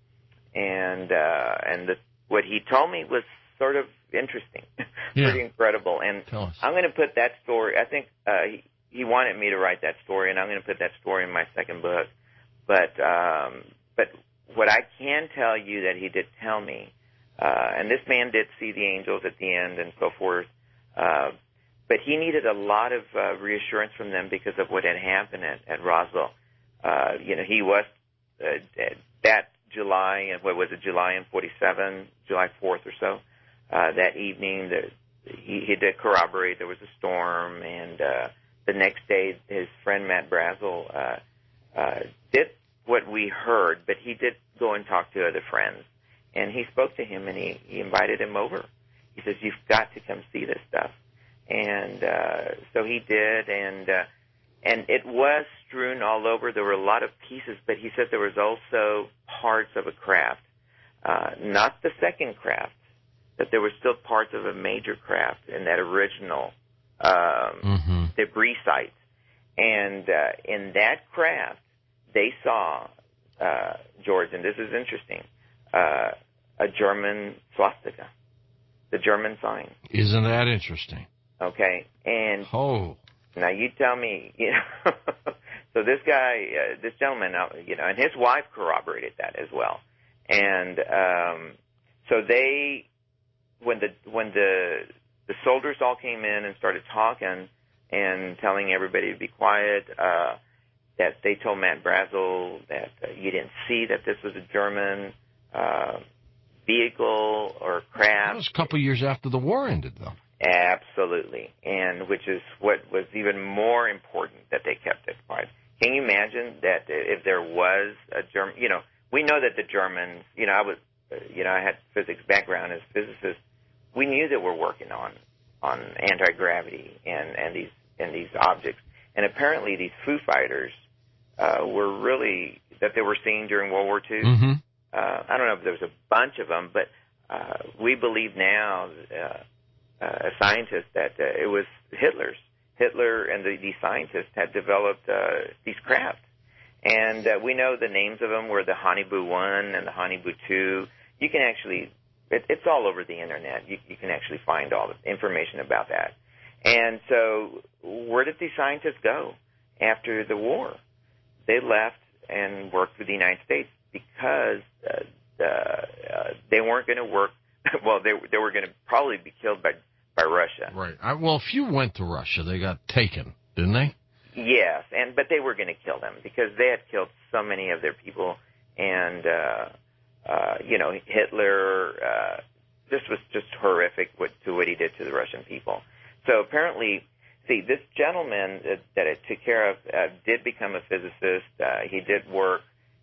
And uh, and the, what he told me was sort of interesting, yeah. pretty incredible. And Tell us. I'm going to put that story. I think. Uh, he, He wanted me to write that story, and I'm going to put that story in my second book. But um, but what I can tell you that he did tell me, uh, and this man did see the angels at the end and so forth, uh, but he needed a lot of uh, reassurance from them because of what had happened at, at Roswell. Uh, you know, he was uh, that July, and what was it, July in forty-seven, July fourth or so, uh, that evening, the, he, he did corroborate there was a storm, and uh, the next day, his friend Matt Brazel uh, uh, did what we heard, but he did go and talk to other friends. And he spoke to him, and he, he invited him over. He says, "You've got to come see this stuff." And uh, so he did, and uh, and it was strewn all over. There were a lot of pieces, but he said there was also parts of a craft, uh, not the second craft, but there were still parts of a major craft in that original Um, mm-hmm. debris site. And uh, in that craft, they saw, uh, George, and this is interesting, uh, a German swastika, the German sign. Isn't that interesting? Okay. And oh. Now you tell me, you know. So this guy, uh, this gentleman, uh, you know, and his wife corroborated that as well. And um, so they, when the when the the soldiers all came in and started talking and telling everybody to be quiet, uh, that they told Matt Brazel that uh, you didn't see that this was a German uh, vehicle or craft. That was a couple of years after the war ended, though. Absolutely, and which is what was even more important, that they kept it quiet. Can you imagine that if there was a German, you know, we know that the Germans, you know, I was, you know, I had physics background as a physicist. We knew that we're working on on anti-gravity and, and these and these objects, and apparently these Foo Fighters uh, were really that they were seen during World War Two. Mm-hmm. Uh, I don't know if there was a bunch of them, but uh, we believe now. Uh, Uh, a scientist that uh, it was Hitler's. Hitler and the, these scientists had developed uh, these craft. And uh, we know the names of them were the Haunebu one and the Haunebu two. You can actually, it, it's all over the Internet. You, you can actually find all the information about that. And so where did these scientists go after the war? They left and worked for the United States because uh, the, uh, they weren't going to work. Well, they, they were going to probably be killed by by Russia. Right. I, well, a few went to Russia. They got taken, didn't they? Yes, and but they were going to kill them because they had killed so many of their people, and uh, uh, you know, Hitler. Uh, this was just horrific what, to what he did to the Russian people. So apparently, see, this gentleman that, that it took care of uh, did become a physicist. Uh, he did work.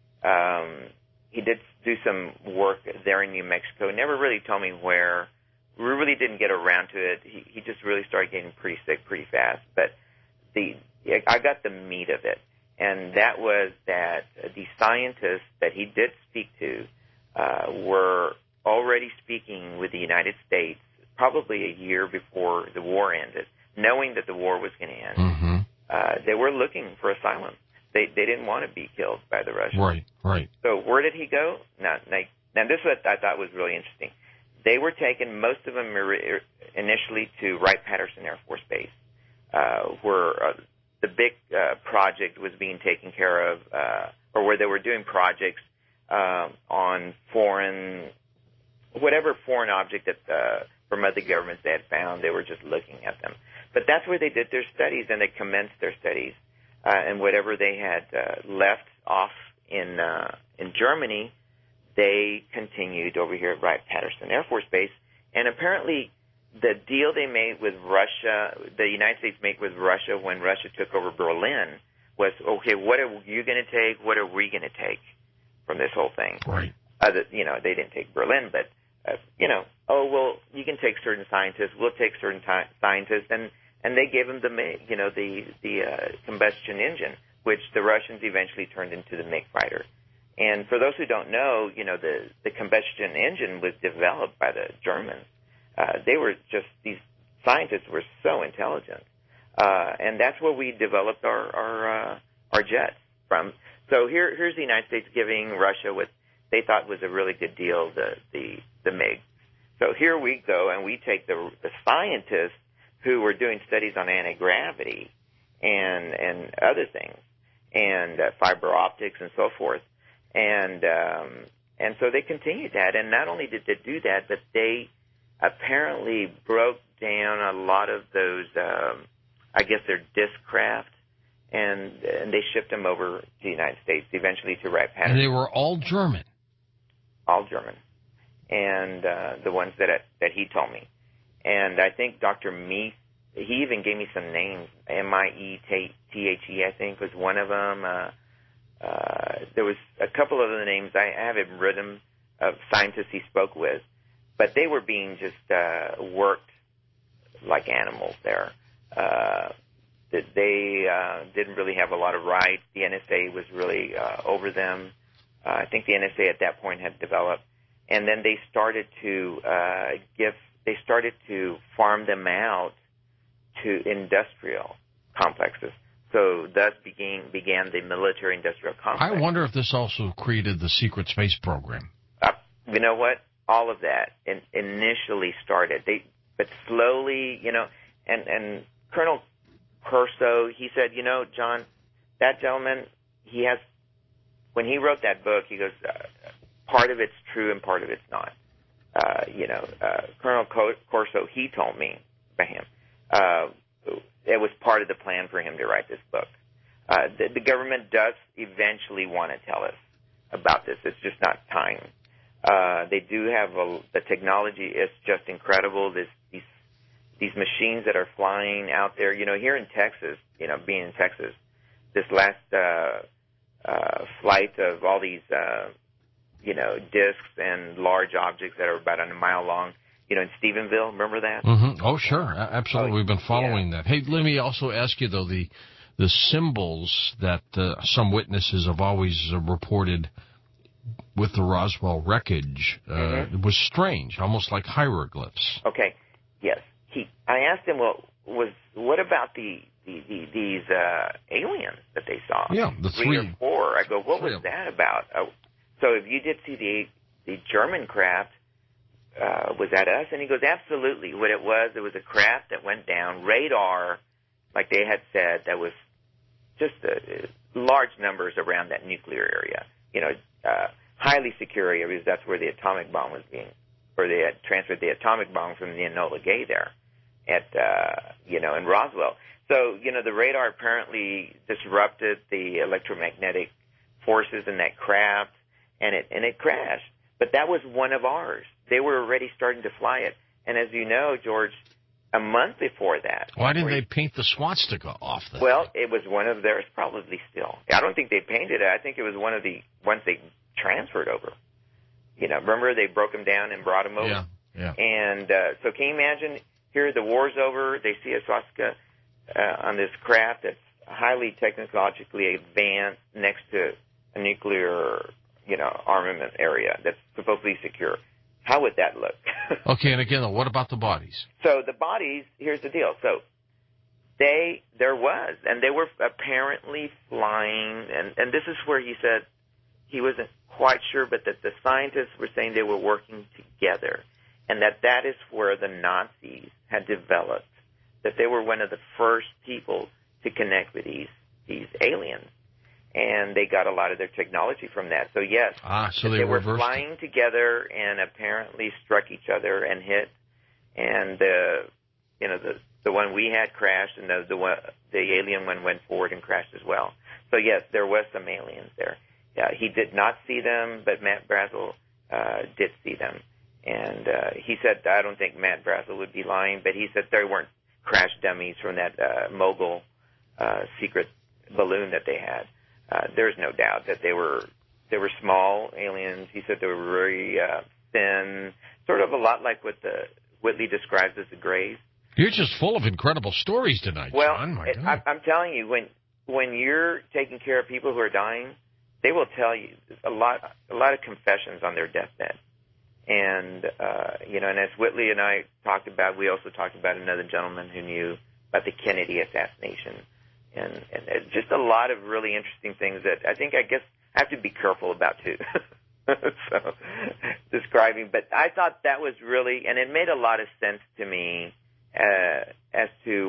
Um, he did do some work there in New Mexico. Never really told me where. We really didn't get around to it. He, he just really started getting pretty sick pretty fast. But the I got the meat of it, and that was that the scientists that he did speak to uh, were already speaking with the United States probably a year before the war ended, knowing that the war was going to end. Mm-hmm. Uh, they were looking for asylum. They they didn't want to be killed by the Russians. Right, right. So where did he go? Now, now, now this is what I thought was really interesting. They were taken, most of them initially, to Wright-Patterson Air Force Base, uh, where uh, the big uh, project was being taken care of, uh, or where they were doing projects uh, on foreign, whatever foreign object that uh, from other governments they had found. They were just looking at them. But that's where they did their studies, and they commenced their studies. Uh, and whatever they had uh, left off in uh, in Germany, they continued over here at Wright-Patterson Air Force Base. And apparently the deal they made with Russia, the United States made with Russia when Russia took over Berlin was, okay, what are you going to take? What are we going to take from this whole thing? Right. Other, you know, they didn't take Berlin, but, uh, you know, oh, well, you can take certain scientists. We'll take certain t- scientists. And, and they gave them the, you know, the, the uh, combustion engine, which the Russians eventually turned into the MiG fighter. And for those who don't know, you know, the, the combustion engine was developed by the Germans. Uh, they were just, these scientists were so intelligent. Uh, and that's where we developed our, our, uh, our jets from. So here, here's the United States giving Russia what they thought was a really good deal, the, the, the MiG. So here we go, and we take the, the scientists who were doing studies on anti-gravity and, and other things, and uh, fiber optics and so forth. And um, and so they continued that. And not only did they do that, but they apparently broke down a lot of those, um, I guess, their disc craft, and, and they shipped them over to the United States, eventually to Wright-Patterson. And they were all German. All German. And uh, the ones that that he told me. And I think Doctor Meath, he even gave me some names. M I E T H E, I think, was one of them. Uh, Uh, there was a couple of other names. I haven't written of scientists he spoke with, but they were being just uh, worked like animals there. Uh, they uh, didn't really have a lot of rights. The N S A was really uh, over them. Uh, I think the N S A at that point had developed, and then they started to uh, give. They started to farm them out to industrial complexes. So thus began, began the military-industrial complex. I wonder if this also created the secret space program. Uh, you know what? All of that in, initially started. They, but slowly, you know, and, and Colonel Corso. He said, you know, John, that gentleman, he has, when he wrote that book, he goes, uh, part of it's true and part of it's not. Uh, you know, uh, Colonel Corso, he told me by him, uh, it was part of the plan for him to write this book. Uh, the, the government does eventually want to tell us about this. It's just not time. Uh, they do have a, the technology is just incredible. This, these these machines that are flying out there. You know, here in Texas, you know, being in Texas, this last uh, uh, flight of all these, uh, you know, discs and large objects that are about a mile long. You know, in Stephenville, remember that? Mm-hmm. Oh, sure, absolutely. Oh, We've been following yeah. that. Hey, let me also ask you though the the symbols that uh, some witnesses have always uh, reported with the Roswell wreckage uh, mm-hmm. was strange, almost like hieroglyphs. Okay, yes. He, I asked him, well, was what about the, the, the these uh, aliens that they saw? Yeah, the three, three or four. I go, what was that about? Uh, so if you did see the the German craft, uh, was that us? And he goes, absolutely. What it was, it was a craft that went down, radar, like they had said, that was just uh, large numbers around that nuclear area. You know, uh, highly secure area because that's where the atomic bomb was being, or they had transferred the atomic bomb from the Enola Gay there at, uh, you know, in Roswell. So, you know, the radar apparently disrupted the electromagnetic forces in that craft, and it and it crashed. But that was one of ours. They were already starting to fly it. And as you know, George, a month before that. Why didn't they paint the swastika off that? Well, it was one of theirs, probably still. I don't think they painted it. I think it was one of the ones they transferred over. You know, remember they broke them down and brought them over? Yeah, yeah. And uh, so can you imagine, here the war's over, they see a swastika uh, on this craft that's highly technologically advanced next to a nuclear, you know, armament area that's supposedly secure. How would that look? Okay, and again, what about the bodies? So the bodies, here's the deal. So they, there was, and they were apparently flying, and, and this is where he said he wasn't quite sure, but that the scientists were saying they were working together, and that that is where the Nazis had developed, that they were one of the first people to connect with these, these aliens. And they got a lot of their technology from that. So, yes, ah, so they, they were reversed flying it. together and apparently struck each other and hit. And, uh, you know, the the one we had crashed, and the the, one, the alien one went forward and crashed as well. So, yes, there was some aliens there. Uh, he did not see them, but Matt Brazel uh, did see them. And uh, he said, I don't think Matt Brazel would be lying, but he said there weren't crash dummies from that uh, mogul uh, secret balloon that they had. Uh, there's no doubt that they were they were small aliens. He said they were very uh, thin, sort of a lot like what the Whitley describes as the Greys. You're just full of incredible stories tonight, well, John. My it, God. I, I'm telling you, when when you're taking care of people who are dying, they will tell you a lot a lot of confessions on their deathbed. And uh, you know, and as Whitley and I talked about, we also talked about another gentleman who knew about the Kennedy assassination. And, and just a lot of really interesting things that I think I guess I have to be careful about too. So describing, but I thought that was really, and it made a lot of sense to me uh, as to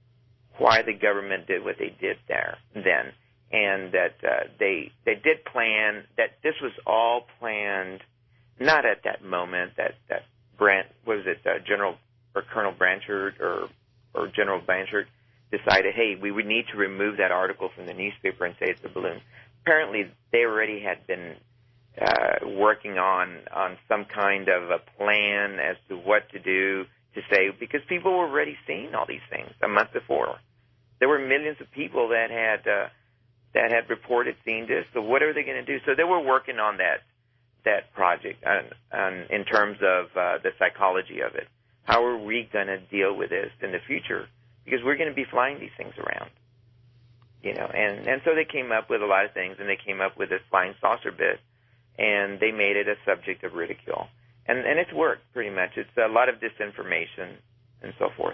why the government did what they did there then, and that uh, they they did plan that this was all planned, not at that moment that that Brent was it uh, General or Colonel Blanchard or or General Blanchard decided, hey, we would need to remove that article from the newspaper and say it's a balloon. Apparently, they already had been uh, working on on some kind of a plan as to what to do to say, because people were already seeing all these things a month before. There were millions of people that had uh, that had reported seeing this. So what are they going to do? So they were working on that that project on, on, in terms of uh, the psychology of it. How are we going to deal with this in the future? Because we're going to be flying these things around, you know, and, and so they came up with a lot of things, and they came up with this flying saucer bit, and they made it a subject of ridicule. And, and it's worked, pretty much. It's a lot of disinformation and so forth.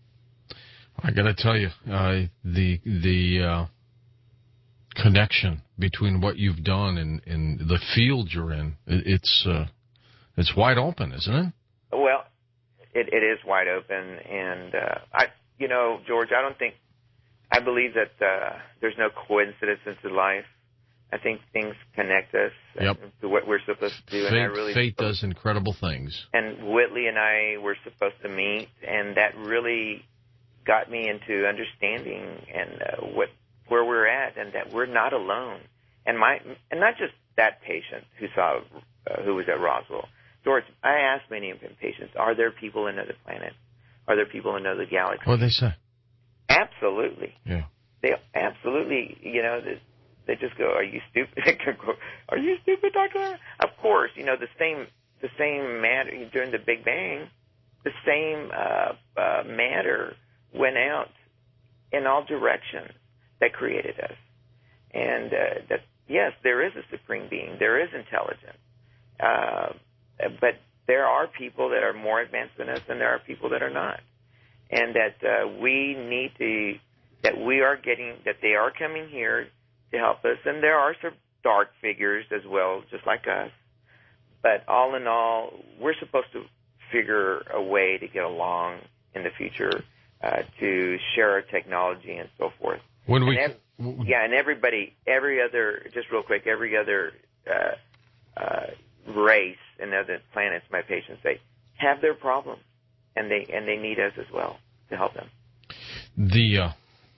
I got to tell you, uh, the the uh, connection between what you've done and, and the field you're in, it, it's uh, it's wide open, isn't it? Well, it, it is wide open, and uh, I... You know, George, I don't think I believe that uh, there's no coincidences in life. I think things connect us yep. to what we're supposed to do. Fate, and I really fate does incredible things. And Whitley and I were supposed to meet, and that really got me into understanding and uh, what where we're at, and that we're not alone. And my and not just that patient who saw uh, who was at Roswell. George, I asked many of them patients, are there people in other planets? Are there people in other galaxies? What did they say? Absolutely. Yeah. They absolutely, you know, they, they just go, "Are you stupid? Are you stupid, Doctor?" Of course, you know the same the same matter during the Big Bang, the same uh, uh, matter went out in all directions that created us, and uh, that yes, there is a supreme being, there is intelligence, uh, but there are people that are more advanced than us, and there are people that are not, and that uh, we need to. That we are getting, that they are coming here to help us, and there are some dark figures as well, just like us. But all in all, we're supposed to figure a way to get along in the future, uh, to share our technology and so forth. When we, and ev- yeah, and everybody, every other, just real quick, every other uh, uh, race and other planets, my patients say, have their problems, and they and they need us as well to help them. The uh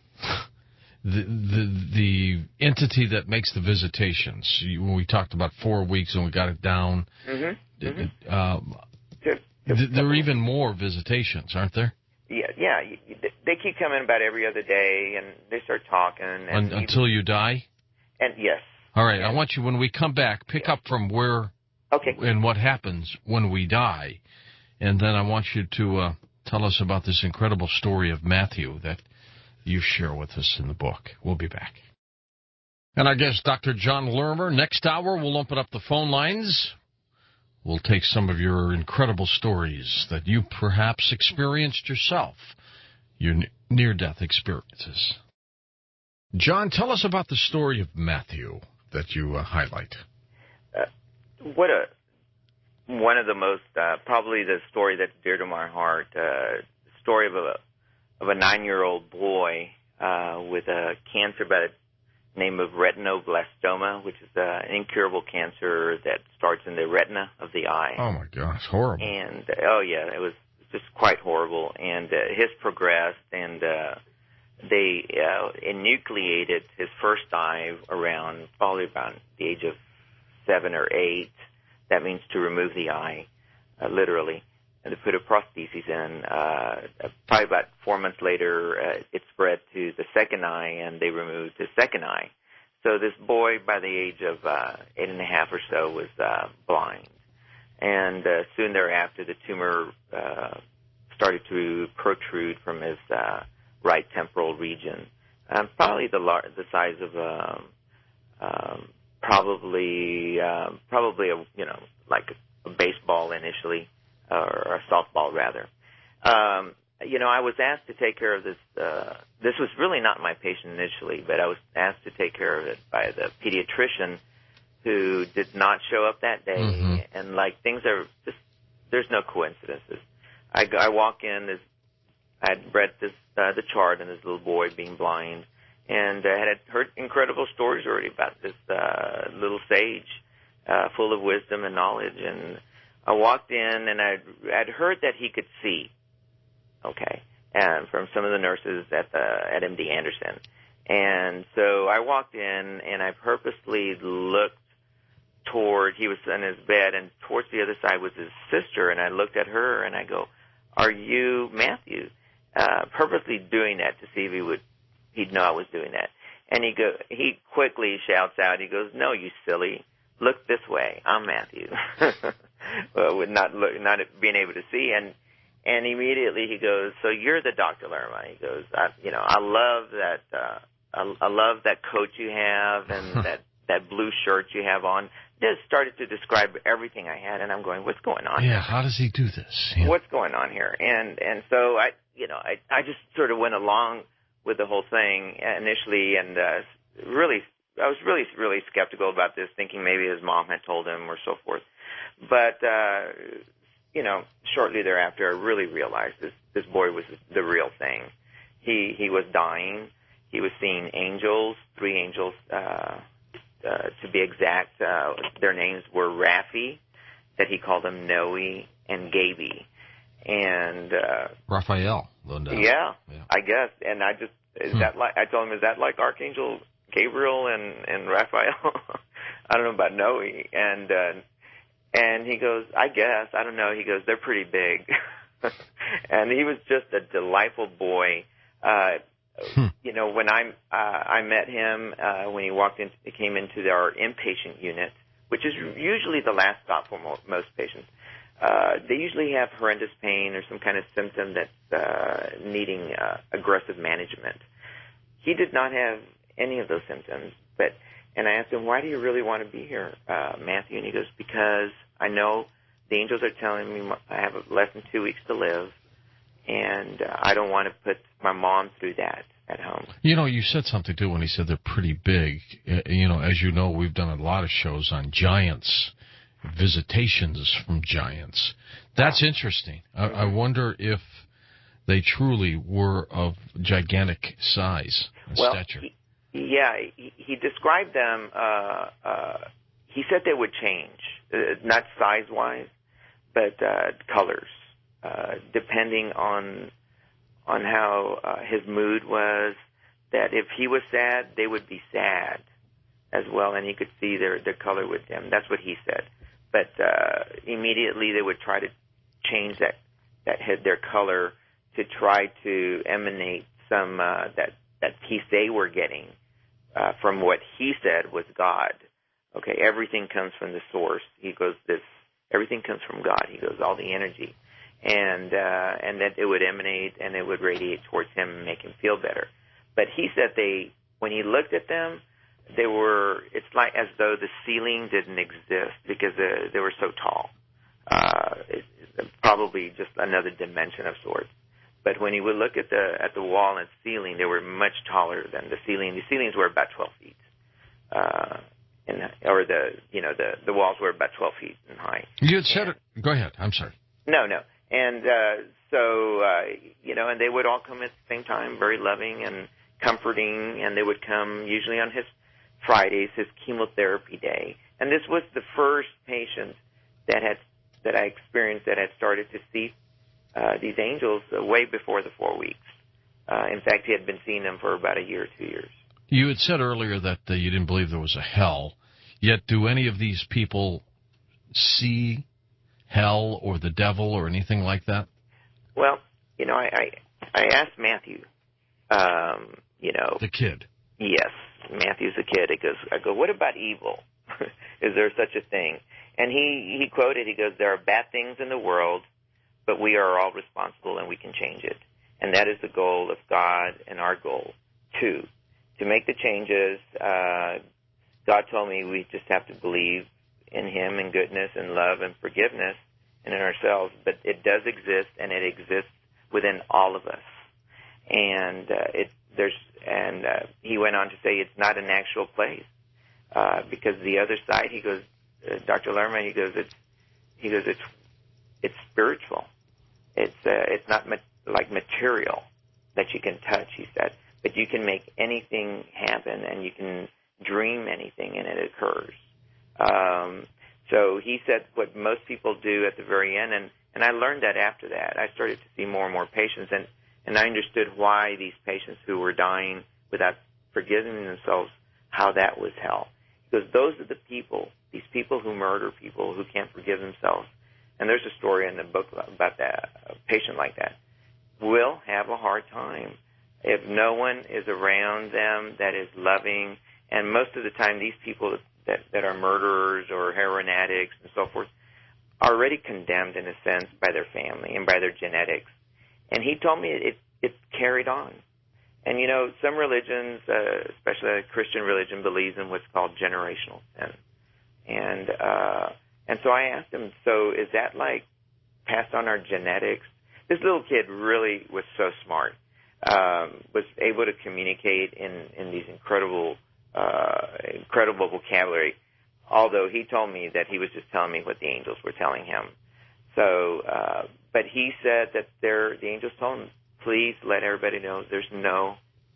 The, the the entity that makes the visitations, you, when we talked about four weeks and we got it down, mm-hmm. it, Mm-hmm. Um, to, to, th- there are even more visitations, aren't there? Yeah, yeah. They keep coming about every other day, and they start talking. And Un- until you die? And yes. All right, and, I want you, when we come back, pick yeah. up from where okay. and what happens when we die. And then I want you to uh, tell us about this incredible story of Matthew that you share with us in the book. We'll be back. And our guest, Doctor John Lerner. Next hour, we'll open up the phone lines. We'll take some of your incredible stories that you perhaps experienced yourself, your near-death experiences. John, tell us about the story of Matthew that you uh, highlight. Uh, what a one of the most, uh, probably the story that's dear to my heart, uh, story of a of a nine-year-old boy uh, with a cancer by the name of retinoblastoma, which is uh, an incurable cancer that starts in the retina of the eye. Oh, my gosh, horrible. And, uh, oh, yeah, it was just quite horrible. And uh, his progressed, and uh, they uh, enucleated his first eye around probably about the age of seven or eight. That means to remove the eye, uh, literally. And to put a prosthesis in. Uh, probably about four months later, uh, it spread to the second eye, and they removed the second eye. So this boy, by the age of uh, eight and a half or so, was uh, blind. And uh, soon thereafter, the tumor uh, started to protrude from his uh, right temporal region, um, probably the lar- the size of um, um, probably uh, probably a you know like a baseball initially. Or a softball, rather. Um, you know, I was asked to take care of this. Uh, this was really not my patient initially, but I was asked to take care of it by the pediatrician who did not show up that day. Mm-hmm. And, like, things are just, there's no coincidences. I, I walk in, this, I had read this, uh, the chart and this little boy being blind, and I had heard incredible stories already about this uh, little sage uh, full of wisdom and knowledge, and I walked in, and I'd, I'd heard that he could see, okay, and from some of the nurses at the at M D Anderson. And so I walked in, and I purposely looked toward, he was in his bed, and towards the other side was his sister, and I looked at her, and I go, "Are you Matthew?" Uh, purposely doing that to see if he would, he'd know I was doing that. And he go, he quickly shouts out, he goes, "No, you silly. Look this way. I'm Matthew." Well, with not look, not being able to see, and and immediately he goes, "So you're the Doctor Lerner?" He goes, I, "You know, I love that. Uh, I, I love that coat you have and that that blue shirt you have on." Just started to describe everything I had, and I'm going, "What's going on?" Yeah, here? how does he do this? Yeah. What's going on here? And and so I, you know, I I just sort of went along with the whole thing initially, and uh, really, I was really really skeptical about this, thinking maybe his mom had told him or so forth. But, uh, you know, shortly thereafter, I really realized this, this boy was the real thing. He, he was dying. he was seeing angels, three angels uh, uh, to be exact. Uh, their names were Raphi, that he called them Noe, and Gaby. And uh, Raphael, no doubt. Yeah, yeah, I guess. And I just is hmm. that like I told him, is that like Archangel Gabriel and and Raphael? I don't know about Noe. And uh, and he goes, I guess I don't know. He goes, they're pretty big. And he was just a delightful boy. Uh, hmm. You know, when I uh, I met him uh, when he walked in, he came into our inpatient unit, which is usually the last stop for mo- most patients. Uh, they usually have horrendous pain or some kind of symptom that's uh, needing uh, aggressive management. He did not have any of those symptoms, but and I asked him, why do you really want to be here, uh, Matthew? And he goes, because I know the angels are telling me I have less than two weeks to live, and uh, I don't want to put my mom through that at home. You know, you said something, too, when he said they're pretty big. Uh, you know, as you know, we've done a lot of shows on giants, visitations from giants. That's interesting. I, I wonder if they truly were of gigantic size and well, stature. He, yeah, he, he described them. Uh, uh, he said they would change, uh, not size-wise, but uh, colors, uh, depending on on how uh, his mood was. That if he was sad, they would be sad as well, and he could see their their color with them. That's what he said. But uh, immediately they would try to change that that head their color to try to emanate some uh, that that peace they were getting uh, from what he said was God. Okay, everything comes from the source. He goes, this everything comes from God. He goes, all the energy, and uh, and that it would emanate and it would radiate towards him and make him feel better. But he said they, when he looked at them, they were, it's like as though the ceiling didn't exist because they, they were so tall. Uh, it, probably just another dimension of sorts. But when you would look at the at the wall and ceiling, they were much taller than the ceiling. The ceilings were about twelve feet, uh, in, or the you know the the walls were about twelve feet in height. You had said and, it. Go ahead. I'm sorry. No, no. And uh, so uh, you know, and they would all come at the same time, very loving and comforting, and they would come usually on his Fridays, his chemotherapy day. And this was the first patient that had that I experienced that had started to see uh, these angels uh, way before the four weeks. Uh, in fact, he had been seeing them for about a year, two years. You had said earlier that uh, you didn't believe there was a hell. Yet, do any of these people see hell or the devil or anything like that? Well, you know, I I, I asked Matthew. Um, you know, the kid. Yes, Matthew's a kid. He goes, I go, what about evil? Is there such a thing? And he, he quoted, he goes, there are bad things in the world, but we are all responsible and we can change it. And that is the goal of God and our goal, too. To make the changes, uh, God told me we just have to believe in Him and goodness and love and forgiveness and in ourselves. But it does exist, and it exists within all of us. And uh, it there's and uh, he went on to say it's not an actual place uh, because the other side, he goes, uh, Doctor Lerma, he goes, it's he goes, it's it's spiritual. It's uh, it's not ma- like material that you can touch. He said, but you can make anything happen, and you can dream anything, and it occurs. Um, so he said what most people do at the very end, and and I learned that after that. I started to see more and more patients, and And I understood why these patients who were dying without forgiving themselves, how that was hell. Because those are the people, these people who murder people, who can't forgive themselves. And there's a story in the book about that, a patient like that, will have a hard time if no one is around them that is loving. And most of the time, these people that, that are murderers or heroin addicts and so forth are already condemned, in a sense, by their family and by their genetics. And he told me it, it carried on. And, you know, some religions, uh, especially a Christian religion, believes in what's called generational sin. And uh, and so I asked him, so is that like passed on our genetics? This little kid really was so smart, um, was able to communicate in, in these incredible, uh, incredible vocabulary, although he told me that he was just telling me what the angels were telling him. So, uh, but he said that there, the angels told him, please let everybody know there's no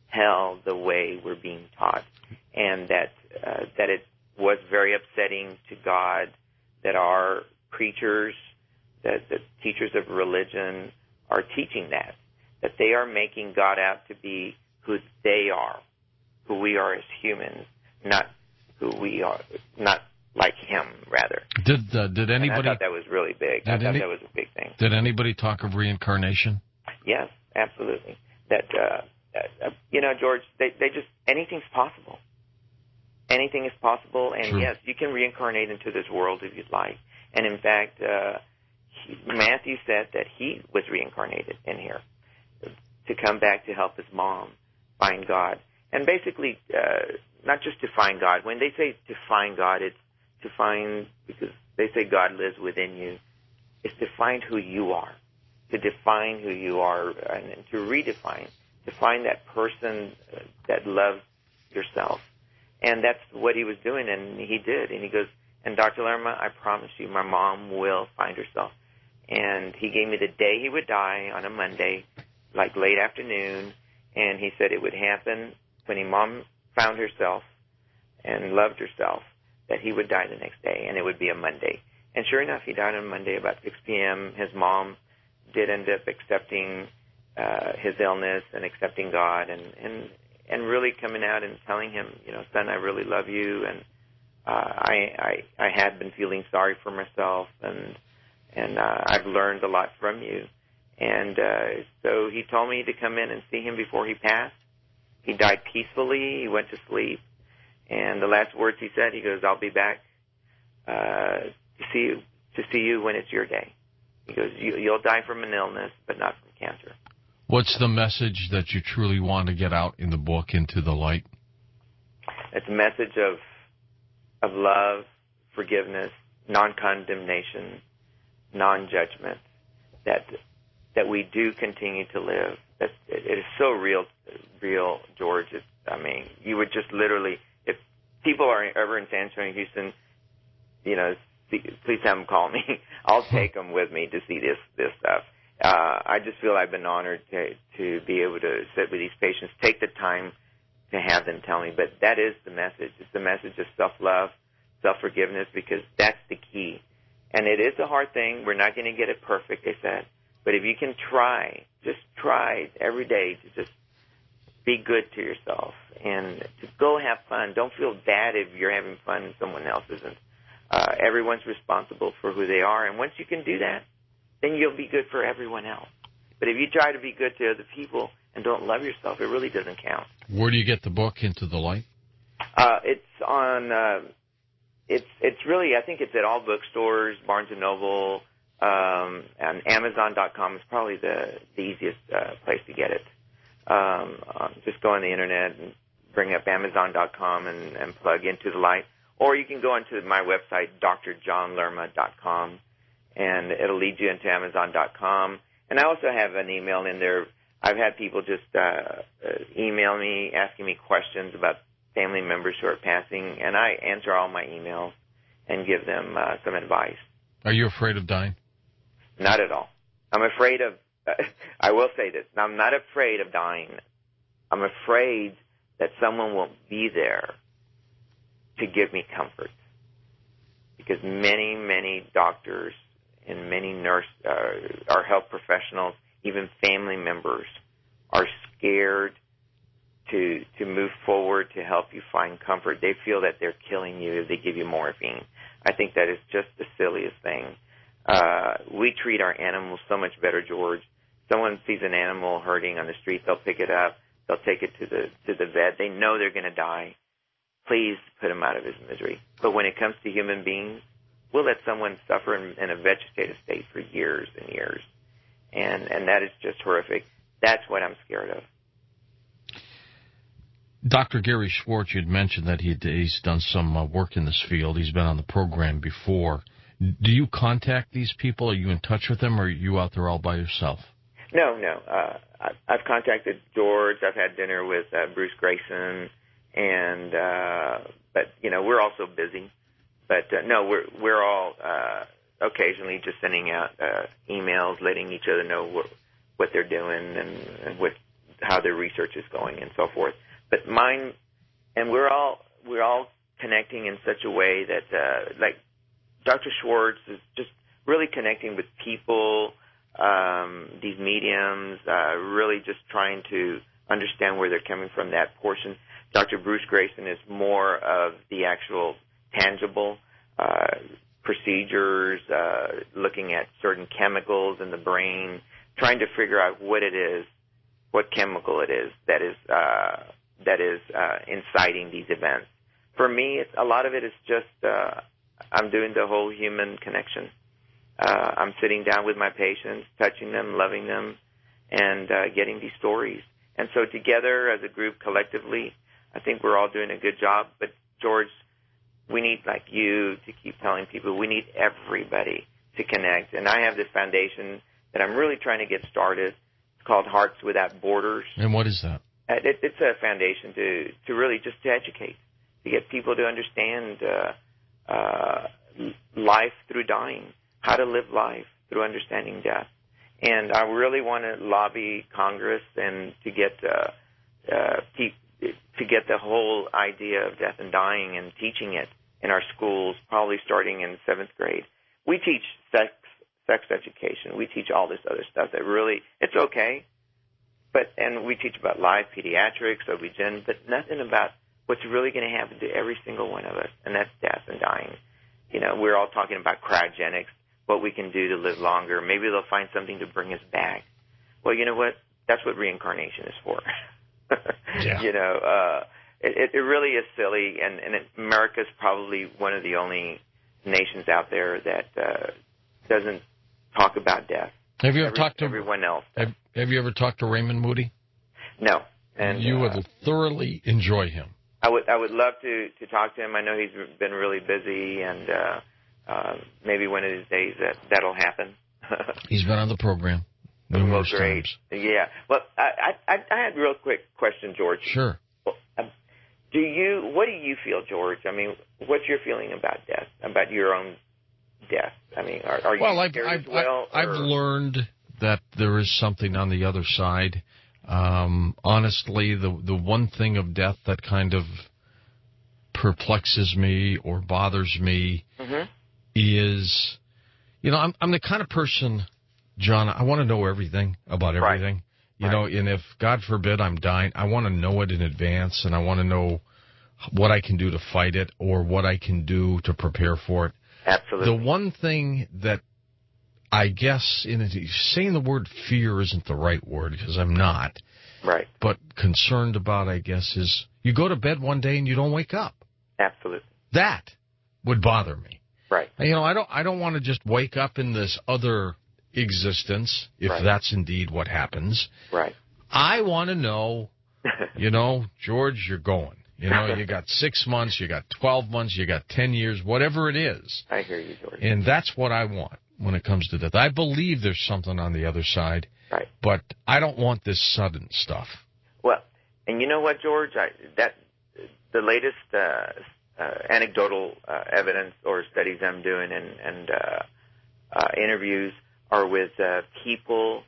hell the way we're being taught, and that uh, that it was very upsetting to God that our preachers, that the teachers of religion are teaching that, that they are making God out to be who they are, who we are as humans, not who we are, not like Him, rather. Did uh, did anybody? And I thought that was really big. I thought any, that was a big thing. Did anybody talk of reincarnation? Yes, absolutely. That uh, uh, you know, George, they they just anything's possible. Anything is possible, and True. yes, you can reincarnate into this world if you'd like. And in fact, uh, he, Matthew said that he was reincarnated in here to come back to help his mom find God. And basically, uh, not just to find God. When they say to find God, it's to find, because they say God lives within you, it's to find who you are, to define who you are, and, and to redefine, to find that person that loves yourself. And that's what he was doing, and he did. And he goes, and Doctor Lerma, I promise you, my mom will find herself. And he gave me the day he would die on a Monday, like late afternoon, and he said it would happen when his mom found herself and loved herself, that he would die the next day, and it would be a Monday. And sure enough, he died on Monday about six p.m. His mom did end up accepting uh, his illness and accepting God, and, and and really coming out and telling him, you know, son, I really love you, and uh, I, I I had been feeling sorry for myself, and and uh, I've learned a lot from you. And uh, so he told me to come in and see him before he passed. He died peacefully. He went to sleep. And the last words he said, he goes, I'll be back uh, to see you to see you when it's your day. He goes, you, you'll die from an illness, but not from cancer. What's the message that you truly want to get out in the book, Into the Light? It's a message of of love, forgiveness, non-condemnation, non-judgment, that that we do continue to live. That it, it is so real, real, George. It's, I mean, you would just literally, if people are ever in San Antonio, Houston, you know, please have them call me. I'll take them with me to see this this stuff. Uh, I just feel I've been honored to to be able to sit with these patients, take the time to have them tell me. But that is the message. It's the message of self-love, self-forgiveness, because that's the key. And it is a hard thing. We're not going to get it perfect, they said. But if you can try, just try every day to just be good to yourself and to go have fun. Don't feel bad if you're having fun and someone else isn't. Uh, everyone's responsible for who they are. And once you can do that, then you'll be good for everyone else. But if you try to be good to other people and don't love yourself, it really doesn't count. Where do you get the book, Into the Light? Uh, it's on, uh, it's it's really, I think it's at all bookstores, Barnes and Noble, um, and Amazon dot com is probably the, the easiest uh, place to get it. Um, uh, just go on the Internet and bring up Amazon dot com and, and plug Into the Light. Or you can go onto my website, Dr John Lerma dot com. And it'll lead you into Amazon dot com. And I also have an email in there. I've had people just uh, uh, email me, asking me questions about family members who are passing, and I answer all my emails and give them uh, some advice. Are you afraid of dying? Not at all. I'm afraid of, uh, I will say this, I'm not afraid of dying. I'm afraid that someone won't be there to give me comfort. Because many, many doctors and many nurse, uh, our health professionals, even family members, are scared to to move forward to help you find comfort. They feel that they're killing you if they give you morphine. I think that is just the silliest thing. Uh, we treat our animals so much better, George. Someone sees an animal hurting on the street, they'll pick it up, they'll take it to the to the vet. They know they're going to die. Please put him out of his misery. But when it comes to human beings, we'll let someone suffer in, in a vegetative state for years and years. And, and that is just horrific. That's what I'm scared of. Doctor Gary Schwartz, you'd mentioned that he'd, he's done some uh, work in this field. He's been on the program before. Do you contact these people? Are you in touch with them, or are you out there all by yourself? No, no. Uh, I, I've contacted George. I've had dinner with uh, Bruce Grayson. And, uh, but, you know, we're also busy. But, uh, no, we're, we're all, uh, occasionally just sending out, uh, emails, letting each other know what, what they're doing and, and what how their research is going and so forth. But mine, and we're all we're all connecting in such a way that, uh, like, Doctor Schwartz is just really connecting with people, um, these mediums, uh, really just trying to understand where they're coming from, that portion. Doctor Bruce Grayson is more of the actual tangible uh, procedures, uh, looking at certain chemicals in the brain, trying to figure out what it is, what chemical it is that is uh, that is uh, inciting these events. For me, it's, a lot of it is just uh, I'm doing the whole human connection. Uh, I'm sitting down with my patients, touching them, loving them, and uh, getting these stories. And so together as a group, collectively, I think we're all doing a good job. But, George, we need, like you, to keep telling people, we need everybody to connect. And I have this foundation that I'm really trying to get started. It's called Hearts Without Borders. And what is that? It, it's a foundation to, to really just to educate, to get people to understand uh, uh, life through dying, how to live life through understanding death. And I really want to lobby Congress and to get uh, uh, pe- to get the whole idea of death and dying and teaching it in our schools, probably starting in seventh grade. We teach sex sex education. We teach all this other stuff that really, it's okay. But and we teach about life, pediatrics, O B G Y N, but nothing about what's really going to happen to every single one of us, and that's death and dying. You know, we're all talking about cryogenics, what we can do to live longer. Maybe they'll find something to bring us back. Well, you know what? That's what reincarnation is for. Yeah. You know, uh, it, it really is silly, and, and it, America's probably one of the only nations out there that uh, doesn't talk about death. Have you ever Every, talked to everyone else? Have, have you ever talked to Raymond Moody? No. And you uh, would thoroughly enjoy him. I would I would love to, to talk to him. I know he's been really busy, and uh, uh, maybe one of these days that that'll happen. He's been on the program numerous well, great. times. Yeah. Well, I, I I had a real quick question, George. Sure. Well, um, do you what do you feel, George? I mean, what's your feeling about death? About your own death? I mean, are, are you well, I've, scared I've, as well? I've, I've learned that there is something on the other side. Um, honestly, the the one thing of death that kind of perplexes me or bothers me mm-hmm. is, you know, I'm I'm the kind of person, John, I want to know everything about everything. Right. You right. know, and if, God forbid, I'm dying, I want to know it in advance, and I want to know what I can do to fight it or what I can do to prepare for it. Absolutely. The one thing that I guess in it, saying the word fear isn't the right word because I'm not. Right. But concerned about, I guess, is you go to bed one day and you don't wake up. Absolutely. That would bother me. Right. You know, I don't I don't want to just wake up in this other existence, if right. that's indeed what happens. Right. I want to know, you know, George, you're going. You know, you got six months, you got twelve months, you got ten years, whatever it is. I hear you, George. And that's what I want when it comes to death. I believe there's something on the other side. Right. But I don't want this sudden stuff. Well, and you know what, George? I, that the latest uh, uh, anecdotal uh, evidence or studies I'm doing and, and uh, uh, interviews are with uh, people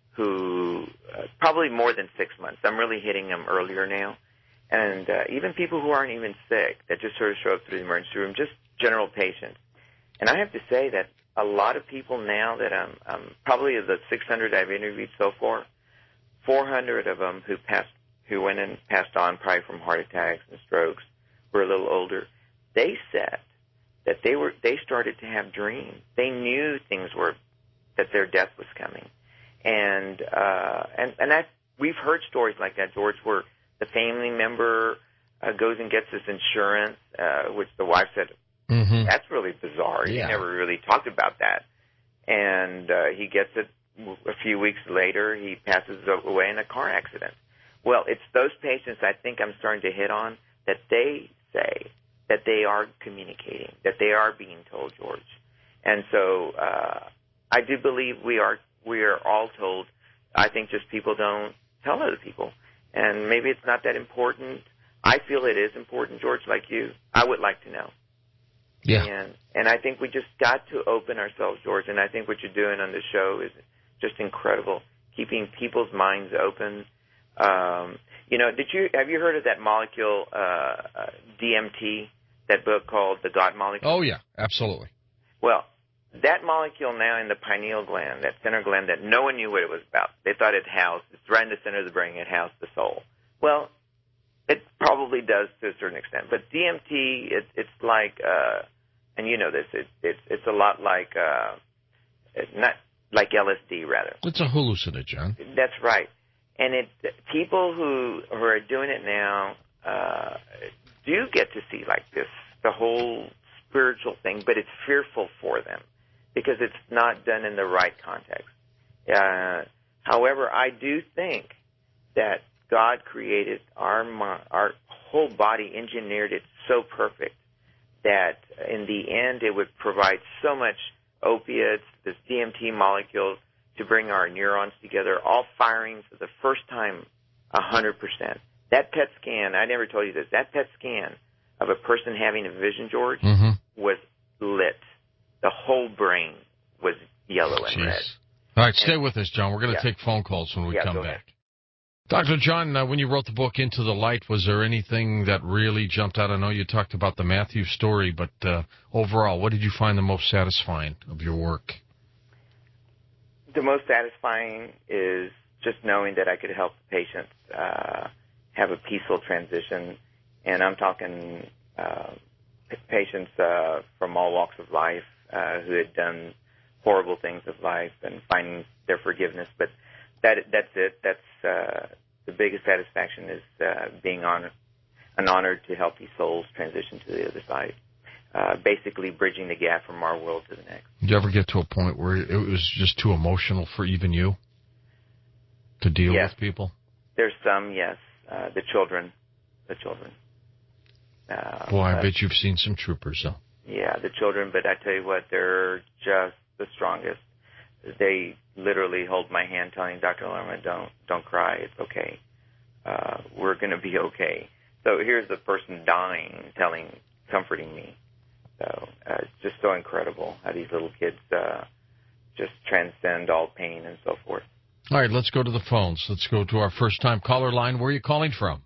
who uh, probably more than six months. I'm really hitting them earlier now. And uh, even people who aren't even sick that just sort of show up through the emergency room, just general patients. And I have to say that a lot of people now that I'm, I'm probably of the six hundred I've interviewed so far, four hundred of them who passed, who went and passed on probably from heart attacks and strokes, were a little older. They said that they were they started to have dreams. They knew things were that their death was coming, and uh, and and that we've heard stories like that, George, where the family member uh, goes and gets this insurance, uh, which the wife said. Mm-hmm. That's really bizarre. Yeah. He never really talked about that. And uh, he gets it a few weeks later. He passes away in a car accident. Well, it's those patients I think I'm starting to hit on that they say that they are communicating, that they are being told, George. And so uh, I do believe we are we are all told. I think just people don't tell other people. And maybe it's not that important. I feel it is important, George, like you. I would like to know. Yeah. And and I think we just got to open ourselves, George, and I think what you're doing on the show is just incredible, keeping people's minds open, Um, you know, did you have you heard of that molecule uh, uh, D M T? That book called The God Molecule? Oh yeah, absolutely. Well, that molecule now in the pineal gland, that center gland that no one knew what it was about. They thought it housed, it's right in the center of the brain, it housed the soul. Well, it probably does to a certain extent. But D M T, it, it's like, uh, and you know this, it, it's it's a lot like, uh, not like L S D rather. It's a hallucinogen. That's right. And it people who, who are doing it now uh, do get to see like this, the whole spiritual thing, but it's fearful for them because it's not done in the right context. Uh, however, I do think that God created our our whole body, engineered it so perfect that in the end it would provide so much opiates, this D M T molecule, to bring our neurons together, all firing for the first time one hundred percent. That P E T scan, I never told you this, that P E T scan of a person having a vision, George, mm-hmm. was lit. The whole brain was yellow and Jeez. red. All right, stay and, with us, John. We're going to yeah. take phone calls when we yeah, come back. Ahead. Doctor John, uh, when you wrote the book Into the Light, was there anything that really jumped out? I know you talked about the Matthew story, but uh, overall, what did you find the most satisfying of your work? The most satisfying is just knowing that I could help the patients uh, have a peaceful transition. And I'm talking uh, patients uh, from all walks of life uh, who had done horrible things of life and finding their forgiveness. But that that's it. That's uh, the biggest satisfaction is uh, being honored, an honor to help these souls transition to the other side. Uh, basically bridging the gap from our world to the next. Did you ever get to a point where it was just too emotional for even you to deal yes. with people? There's some, yes. Uh, the children. The children. Uh, Boy, I uh, bet you've seen some troopers, though. Yeah, the children, but I tell you what, they're just the strongest. They literally hold my hand telling Doctor Lerma, don't, don't cry, it's okay. Uh, we're going to be okay. So here's the person dying, telling, comforting me. So uh, it's just so incredible how these little kids uh, just transcend all pain and so forth. All right, let's go to the phones. Let's go to our first-time caller line. Where are you calling from?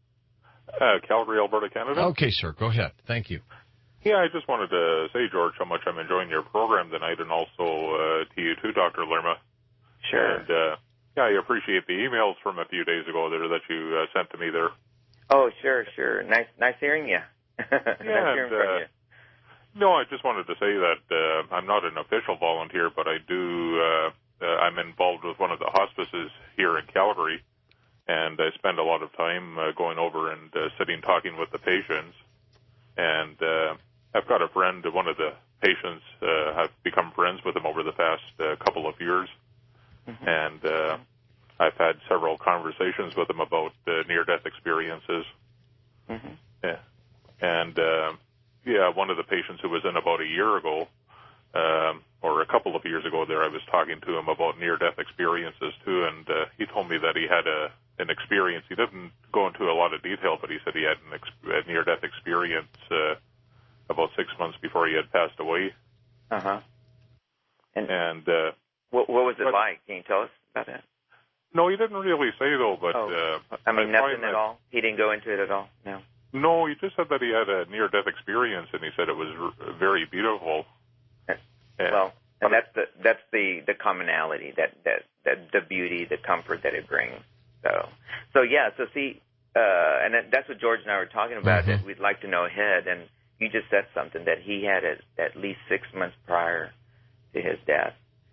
Uh, Calgary, Alberta, Canada. Okay, sir. Go ahead. Thank you. Yeah, I just wanted to say, George, how much I'm enjoying your program tonight, and also uh, to you too, Doctor Lerma. Sure. And uh, yeah, I appreciate the emails from a few days ago there that you uh, sent to me there. Oh, sure, sure. Nice, nice hearing you. yeah, nice hearing and, from uh, you. No, I just wanted to say that uh, I'm not an official volunteer, but I do. Uh, uh, I'm involved with one of the hospices here in Calgary, and I spend a lot of time uh, going over and uh, sitting talking with the patients. And uh, I've got a friend, one of the patients, uh, have become friends with him over the past uh, couple of years, mm-hmm. and uh, I've had several conversations with him about uh, near-death experiences. Mm-hmm. Yeah, and. Uh, Yeah, one of the patients who was in about a year ago, um, or a couple of years ago there, I was talking to him about near-death experiences too, and uh, he told me that he had a an experience. He didn't go into a lot of detail, but he said he had an ex- a near-death experience uh, about six months before he had passed away. Uh-huh. And, and uh, what, what was it but, like? Can you tell us about that? No, he didn't really say, though, but... Oh. Uh, I mean, I nothing at that, all? He didn't go into it at all? No. No, he just said that he had a near-death experience, and he said it was r- very beautiful. And, well, and that's the that's the, the commonality, that, that that the beauty, the comfort that it brings. So, so yeah. So see, uh, and that's what George and I were talking about. Mm-hmm. That we'd like to know ahead, and you just said something that he had it at least six months prior to his death.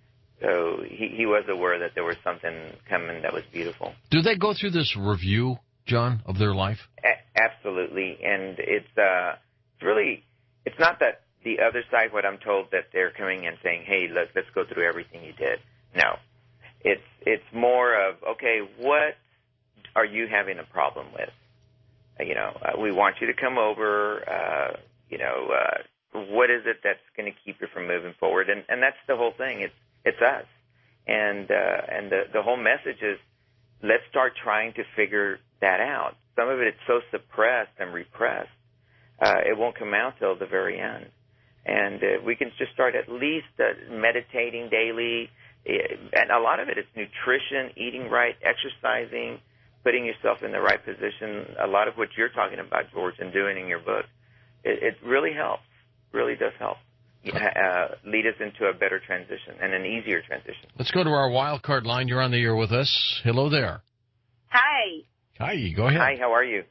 So he he was aware that there was something coming that was beautiful. Do they go through this review, John, of their life? A- absolutely, and it's uh, it's really, it's not that the other side, what I'm told, that they're coming and saying, hey, look, let's go through everything you did. No, it's it's more of, okay, what are you having a problem with? Uh, you know, uh, we want you to come over. Uh, you know, uh, what is it that's going to keep you from moving forward? And and that's the whole thing. It's it's us, and uh, and the the whole message is, let's start trying to figure that out. Some of it is so suppressed and repressed, uh, it won't come out till the very end. And uh, we can just start at least uh, meditating daily. And a lot of it is nutrition, eating right, exercising, putting yourself in the right position, a lot of what you're talking about, George, and doing in your book, it, it really helps, really does help uh, lead us into a better transition and an easier transition. Let's go to our wild card line. You're on the air with us. Hello there. Hi. Hi, go ahead. Hi, how are you?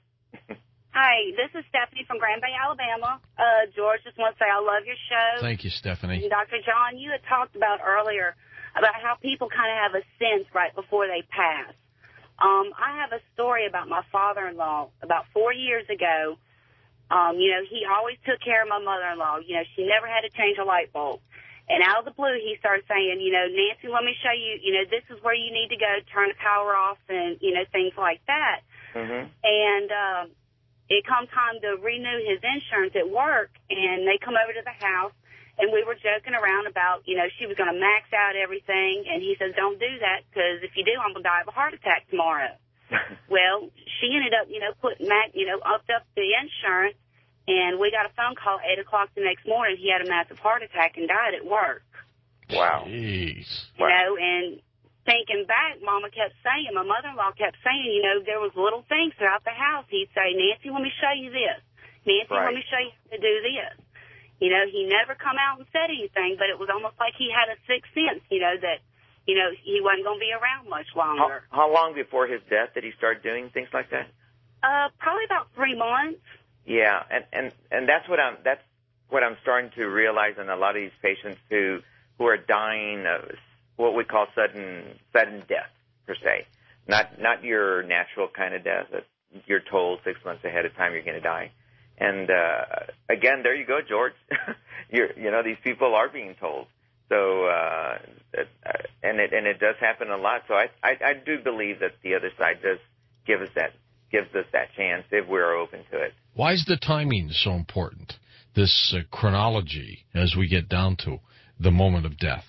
Hi, this is Stephanie from Grand Bay, Alabama. Uh, George, just want to say I love your show. Thank you, Stephanie. And Doctor John, you had talked about earlier about how people kind of have a sense right before they pass. Um, I have a story about my father-in-law. About four years ago, um, you know, he always took care of my mother-in-law. You know, she never had to change a light bulb. And out of the blue, he started saying, you know, Nancy, let me show you, you know, this is where you need to go, turn the power off and, you know, things like that. Mm-hmm. And, um, it come time to renew his insurance at work, and they come over to the house, and we were joking around about, you know, she was going to max out everything, and he says, don't do that, because if you do, I'm going to die of a heart attack tomorrow. Well, she ended up, you know, putting, max, you know, upped up the insurance, and we got a phone call at eight o'clock the next morning. He had a massive heart attack and died at work. Wow. Jeez. You know, and thinking back, Mama kept saying, my mother-in-law kept saying, you know, there was little things throughout the house. He'd say, Nancy, let me show you this. Nancy, right. let me show you how to do this. You know, he never come out and said anything, but it was almost like he had a sixth sense, you know, that, you know, he wasn't going to be around much longer. How, how long before his death did he start doing things like that? Uh, probably about three months. Yeah, and, and, and that's what I'm that's what I'm starting to realize in a lot of these patients who who are dying of what we call sudden sudden death per se, not not your natural kind of death that you're told six months ahead of time you're going to die. And uh, again, there you go, George. you're, you know, these people are being told. So uh, and it and it does happen a lot. So I, I I do believe that the other side does give us that gives us that chance if we're open to it. Why is the timing so important? This uh, chronology as we get down to the moment of death.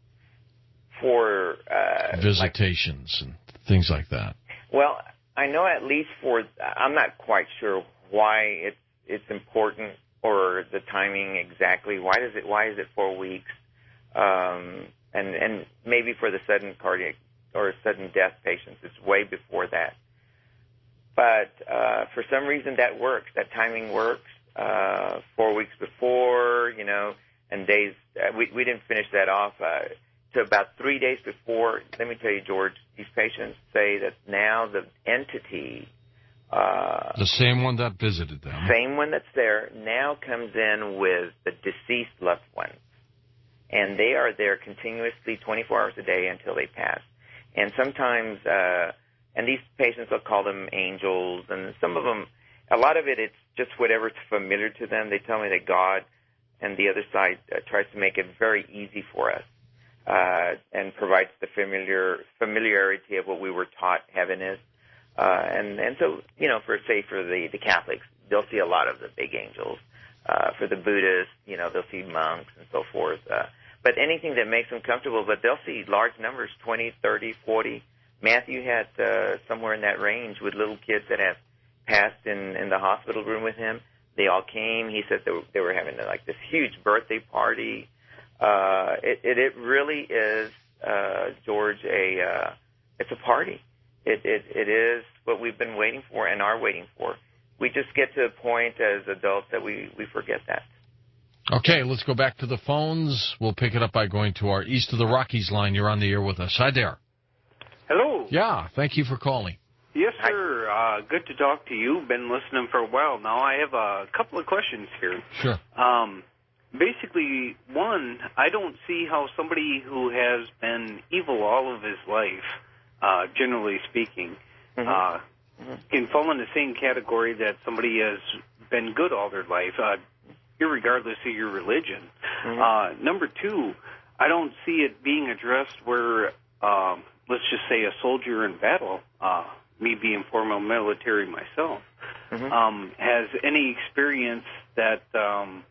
For uh, visitations like, and things like that. Well, I know at least for I'm not quite sure why it's it's important or the timing exactly. Why does it? Why is it four weeks? Um, and and maybe for the sudden cardiac or sudden death patients, it's way before that. But uh, for some reason that works. That timing works. Uh, four weeks before, you know, and days. Uh, we we didn't finish that off. Uh, to about three days before, let me tell you, George, these patients say that now the entity... Uh, the same one that visited them. Same one that's there now comes in with the deceased loved ones. And they are there continuously twenty-four hours a day until they pass. And sometimes, uh, and these patients, they'll call them angels, and some of them, a lot of it, it's just whatever's familiar to them. They tell me that God and the other side uh, tries to make it very easy for us. Uh, and provides the familiar familiarity of what we were taught heaven is. Uh, and, and so, you know, for, say, for the, the Catholics, they'll see a lot of the big angels. Uh, for the Buddhists, you know, they'll see monks and so forth. Uh, but anything that makes them comfortable, but they'll see large numbers, twenty, thirty, forty. Matthew had uh, somewhere in that range with little kids that have passed in, in the hospital room with him. They all came. He said they were, they were having, like, this huge birthday party. Uh, it, it, it really is, uh, George, a, uh, it's a party. It, it, it is what we've been waiting for and are waiting for. We just get to a point as adults that we, we forget that. Okay, let's go back to the phones. We'll pick it up by going to our East of the Rockies line. You're on the air with us. Hi there. Hello. Yeah, thank you for calling. Yes, sir. Uh, good to talk to you. Been listening for a while now. I have a couple of questions here. Sure. Um, Basically, one, I don't see how somebody who has been evil all of his life, uh, generally speaking, mm-hmm. uh, mm-hmm. can fall in the same category that somebody has been good all their life, uh, irregardless of your religion. Mm-hmm. Uh, number two, I don't see it being addressed where, um, let's just say, a soldier in battle, uh, me being former military myself, mm-hmm. um, has any experience that... Um,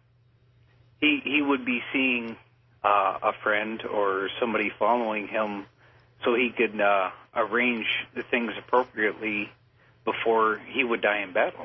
He he would be seeing uh, a friend or somebody following him so he could uh, arrange the things appropriately before he would die in battle.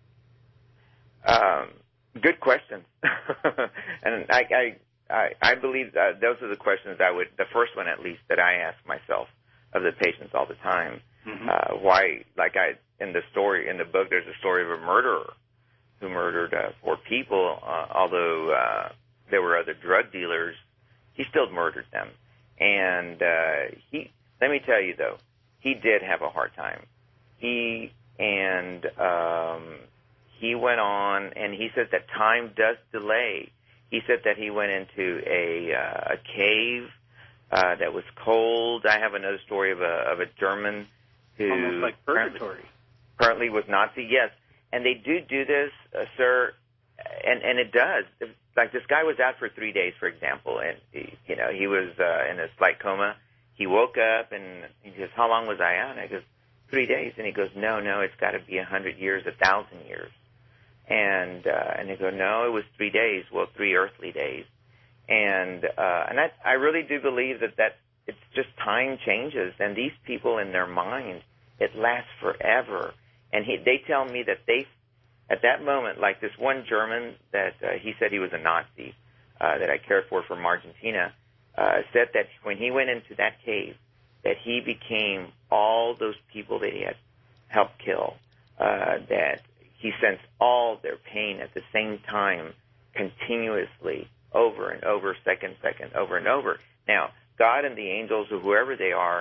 Um, good question. And I, I, I, I believe that those are the questions I would, the first one at least, that I ask myself of the patients all the time. Mm-hmm. Uh, why, like I in the story in the book, there's a story of a murderer who murdered uh, four people. Uh, although uh, there were other drug dealers, he still murdered them. And uh, he, let me tell you though, he did have a hard time. He and um, he went on, and he said that time does delay. He said that he went into a uh, a cave uh, that was cold. I have another story of a of a German who almost like purgatory. Currently, currently was Nazi. Yes, and they do do this, uh, sir, and and it does. Like this guy was out for three days, for example, and he, you know he was uh, in a slight coma. He woke up and he goes, "How long was I out?" And I goes, three days. And he goes, "No, no, it's got to be a hundred years, a thousand years." And uh, and they go, "No, it was three days." Well, three earthly days. And uh, and I I really do believe that that it's just time changes, and these people in their mind, it lasts forever. And he, they tell me that they, at that moment, like this one German that uh, he said he was a Nazi uh, that I cared for from Argentina, uh, said that when he went into that cave, that he became all those people that he had helped kill, uh, that he sensed all their pain at the same time, continuously, over and over, second, second, over and over. Now, God and the angels, or whoever they are,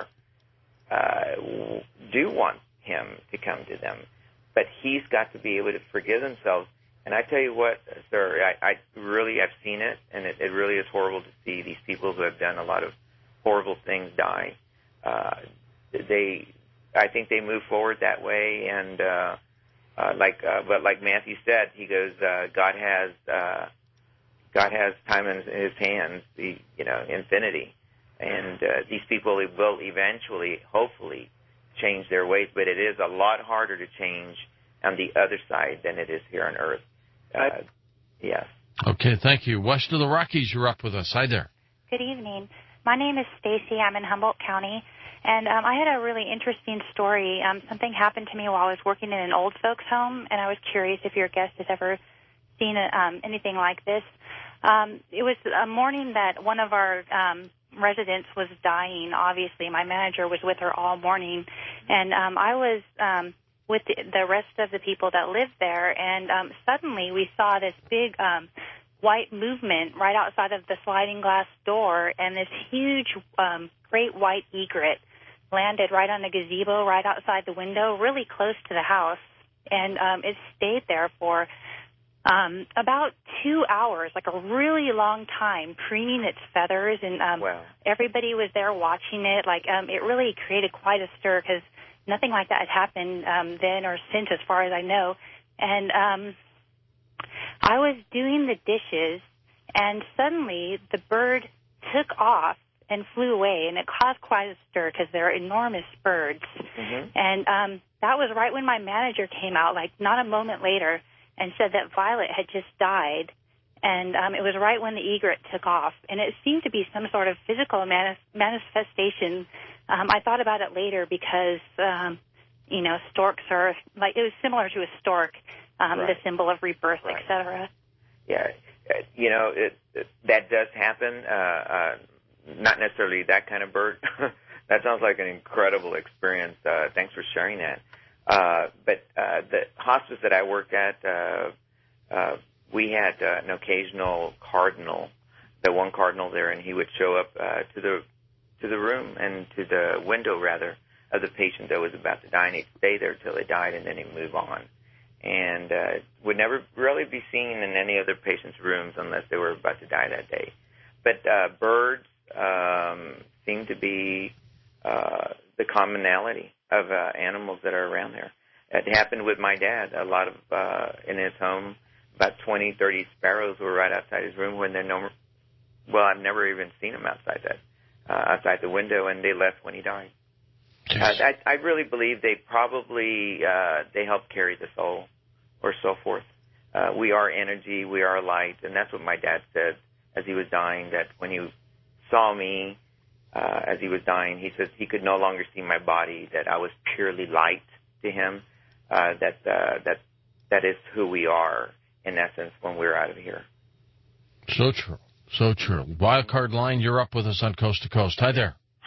uh, do want him to come to them. But he's got to be able to forgive themselves. And I tell you what, sir, I, I really have seen it, and it, it really is horrible to see these people who have done a lot of horrible things die. Uh, they, I think they move forward that way, and uh, uh, like, uh, but like Matthew said, he goes, uh, God has, uh, God has time in His hands, the you know, infinity, and uh, these people will eventually, hopefully, change their ways. But it is a lot harder to change on the other side than it is here on Earth. Uh, yes. Okay, thank you. West of the Rockies, you're up with us. Hi there. Good evening. My name is Stacy. I'm in Humboldt County, and um, I had a really interesting story. Um, something happened to me while I was working in an old folks' home, and I was curious if your guest has ever seen a, um, anything like this. Um, it was a morning that one of our um, residents was dying. Obviously, my manager was with her all morning, and um, I was um, with the, the rest of the people that lived there, and um, suddenly we saw this big um, white movement right outside of the sliding glass door, and this huge um, great white egret landed right on the gazebo right outside the window, really close to the house, and um, it stayed there for Um, about two hours, like a really long time, preening its feathers, and um, wow. everybody was there watching it. Like um, it really created quite a stir because nothing like that had happened um, then or since, as far as I know. And um, I was doing the dishes, and suddenly the bird took off and flew away, and it caused quite a stir because they're enormous birds. Mm-hmm. And um, that was right when my manager came out, like not a moment later, and said that Violet had just died, and um, it was right when the egret took off. And it seemed to be some sort of physical manis- manifestation. Um, I thought about it later because, um, you know, storks are, like, it was similar to a stork, um, right. the symbol of rebirth, right. et cetera. Yeah, you know, it, it, that does happen, uh, uh, not necessarily that kind of bird. That sounds like an incredible experience. Uh, thanks for sharing that. Uh, but uh, the hospice that I worked at, uh, uh, we had uh, an occasional cardinal, the one cardinal there, and he would show up uh, to the to the room and to the window, rather, of the patient that was about to die, and he'd stay there till they died, and then he'd move on. And uh, would never really be seen in any other patient's rooms unless they were about to die that day. But uh, birds um, seem to be uh, the commonality of uh, animals that are around there. It happened with my dad. A lot of, uh, in his home, about twenty, thirty sparrows were right outside his room when they're no, well, I've never even seen them outside that, uh, outside the window, and they left when he died. Uh, I, I really believe they probably, uh, they help carry the soul or so forth. Uh, we are energy, we are light, and that's what my dad said as he was dying, that when he saw me, Uh, as he was dying, he says he could no longer see my body, that I was purely light to him, uh, that uh, that that is who we are, in essence, when we're out of here. So true. So true. Wildcard line, you're up with us on Coast to Coast. Hi there.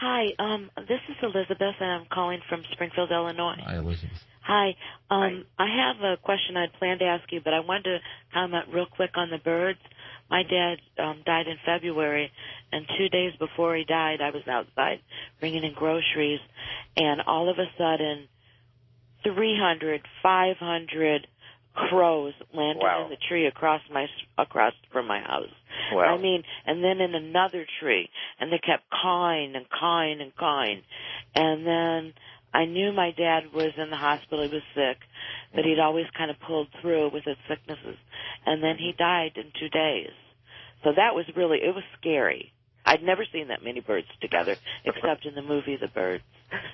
Hi, um, this is Elizabeth, and I'm calling from Springfield, Illinois. Hi, Elizabeth. Hi. Um, Hi. I have a question I'd planned to ask you, but I wanted to comment real quick on the birds. My dad um, died in February, and two days before he died, I was outside bringing in groceries, and all of a sudden, three hundred, five hundred crows landed Wow. in the tree across my across from my house. Wow. I mean, and then in another tree, and they kept cawing and cawing and cawing, and then I knew my dad was in the hospital. He was sick, but he'd always kind of pulled through with his sicknesses, and then he died in two days. So that was really, it was scary. I'd never seen that many birds together, except in the movie The Birds.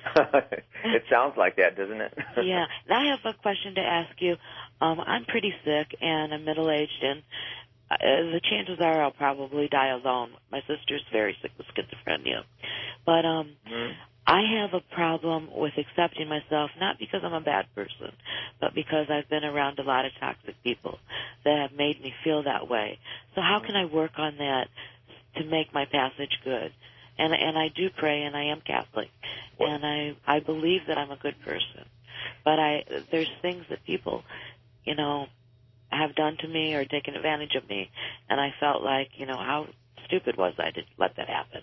It sounds like that, doesn't it? Yeah. Now I have a question to ask you. Um, I'm pretty sick, and I'm middle-aged, and uh, the chances are I'll probably die alone. My sister's very sick with schizophrenia. But um, mm-hmm. I have a problem with accepting myself, not because I'm a bad person, but because I've been around a lot of toxic people that have made me feel that way. So how can I work on that to make my passage good? And and I do pray, and I am Catholic, what? and I I believe that I'm a good person. But I there's things that people, you know, have done to me or taken advantage of me, and I felt like, you know, how stupid was I to let that happen?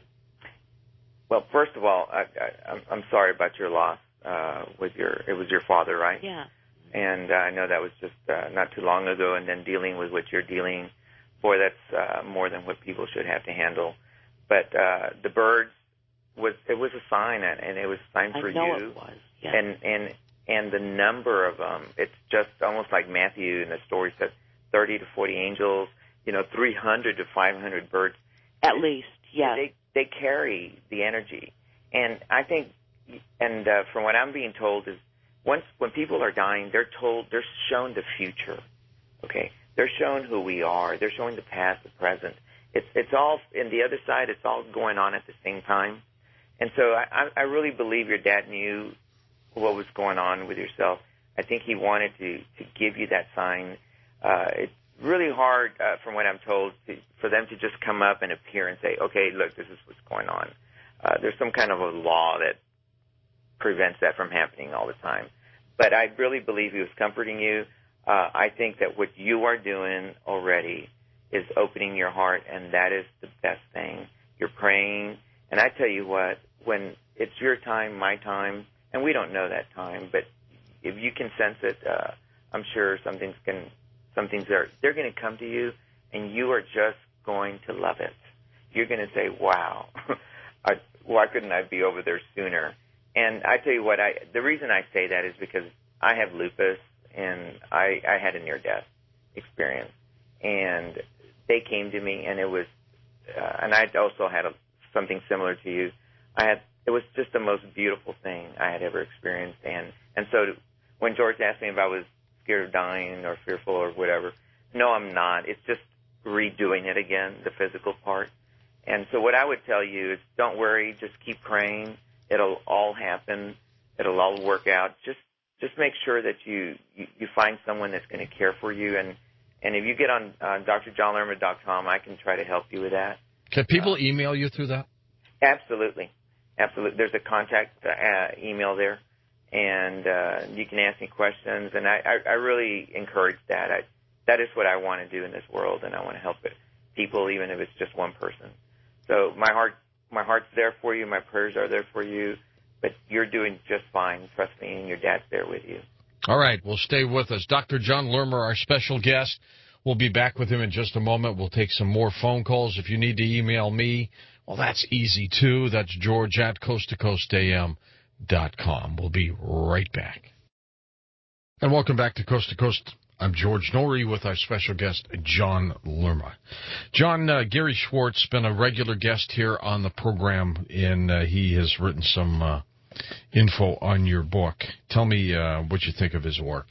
Well, first of all, I, I, I'm, I'm sorry about your loss uh, with your. It was your father, right? Yeah. And uh, I know that was just uh, not too long ago, and then dealing with what you're dealing. Boy, that's uh, more than what people should have to handle. But uh, the birds was it was a sign, and it was a sign for I know you. It was. Yeah. And and and the number of them, it's just almost like Matthew in the story said, thirty to forty angels, you know, three hundred to five hundred birds. At least, yeah. They they carry the energy, and I think, and uh, from what I'm being told is, once when people are dying, they're told they're shown the future. Okay, they're shown who we are. They're showing the past, the present. It's it's all in the other side. It's all going on at the same time, and so I I really believe your dad knew what was going on with yourself. I think he wanted to to give you that sign. Uh, it's really hard, uh, from what I'm told, to, for them to just come up and appear and say, "Okay, look, this is what's going on." Uh, there's some kind of a law that prevents that from happening all the time. But I really believe he was comforting you. Uh, I think that what you are doing already is opening your heart, and that is the best thing. You're praying, and I tell you what, when it's your time, my time, and we don't know that time, but if you can sense it, uh, I'm sure something's going something's there. They're going to come to you, and you are just going to love it. You're going to say, wow, I, why couldn't I be over there sooner? And I tell you what, I the reason I say that is because I have lupus, and I, I had a near-death experience. And they came to me, and it was, uh, and I also had a, something similar to you. I had, it was just the most beautiful thing I had ever experienced. And, and so when George asked me if I was scared of dying or fearful or whatever, no, I'm not. It's just redoing it again, the physical part. And so what I would tell you is don't worry, just keep praying. It'll all happen. It'll all work out. Just just make sure that you, you, you find someone that's going to care for you. And, and if you get on uh, D R John Lerma dot com, I can try to help you with that. Can people uh, email you through that? Absolutely. Absolutely. There's a contact uh, email there, and uh, you can ask me questions. And I, I, I really encourage that. I, that is what I want to do in this world, and I want to help it, people, even if it's just one person. So my heart, my heart's there for you. My prayers are there for you. But you're doing just fine. Trust me, and your dad's there with you. All right. Well, stay with us. Doctor John Lerma, our special guest. We'll be back with him in just a moment. We'll take some more phone calls. If you need to email me, well, that's easy, too. That's George at coast to coast a m dot com. We'll be right back. And welcome back to Coast to Coast. I'm George Norrie with our special guest, John Lerma. John, uh, Gary Schwartz has been a regular guest here on the program, and uh, he has written some uh, info on your book. Tell me uh, what you think of his work.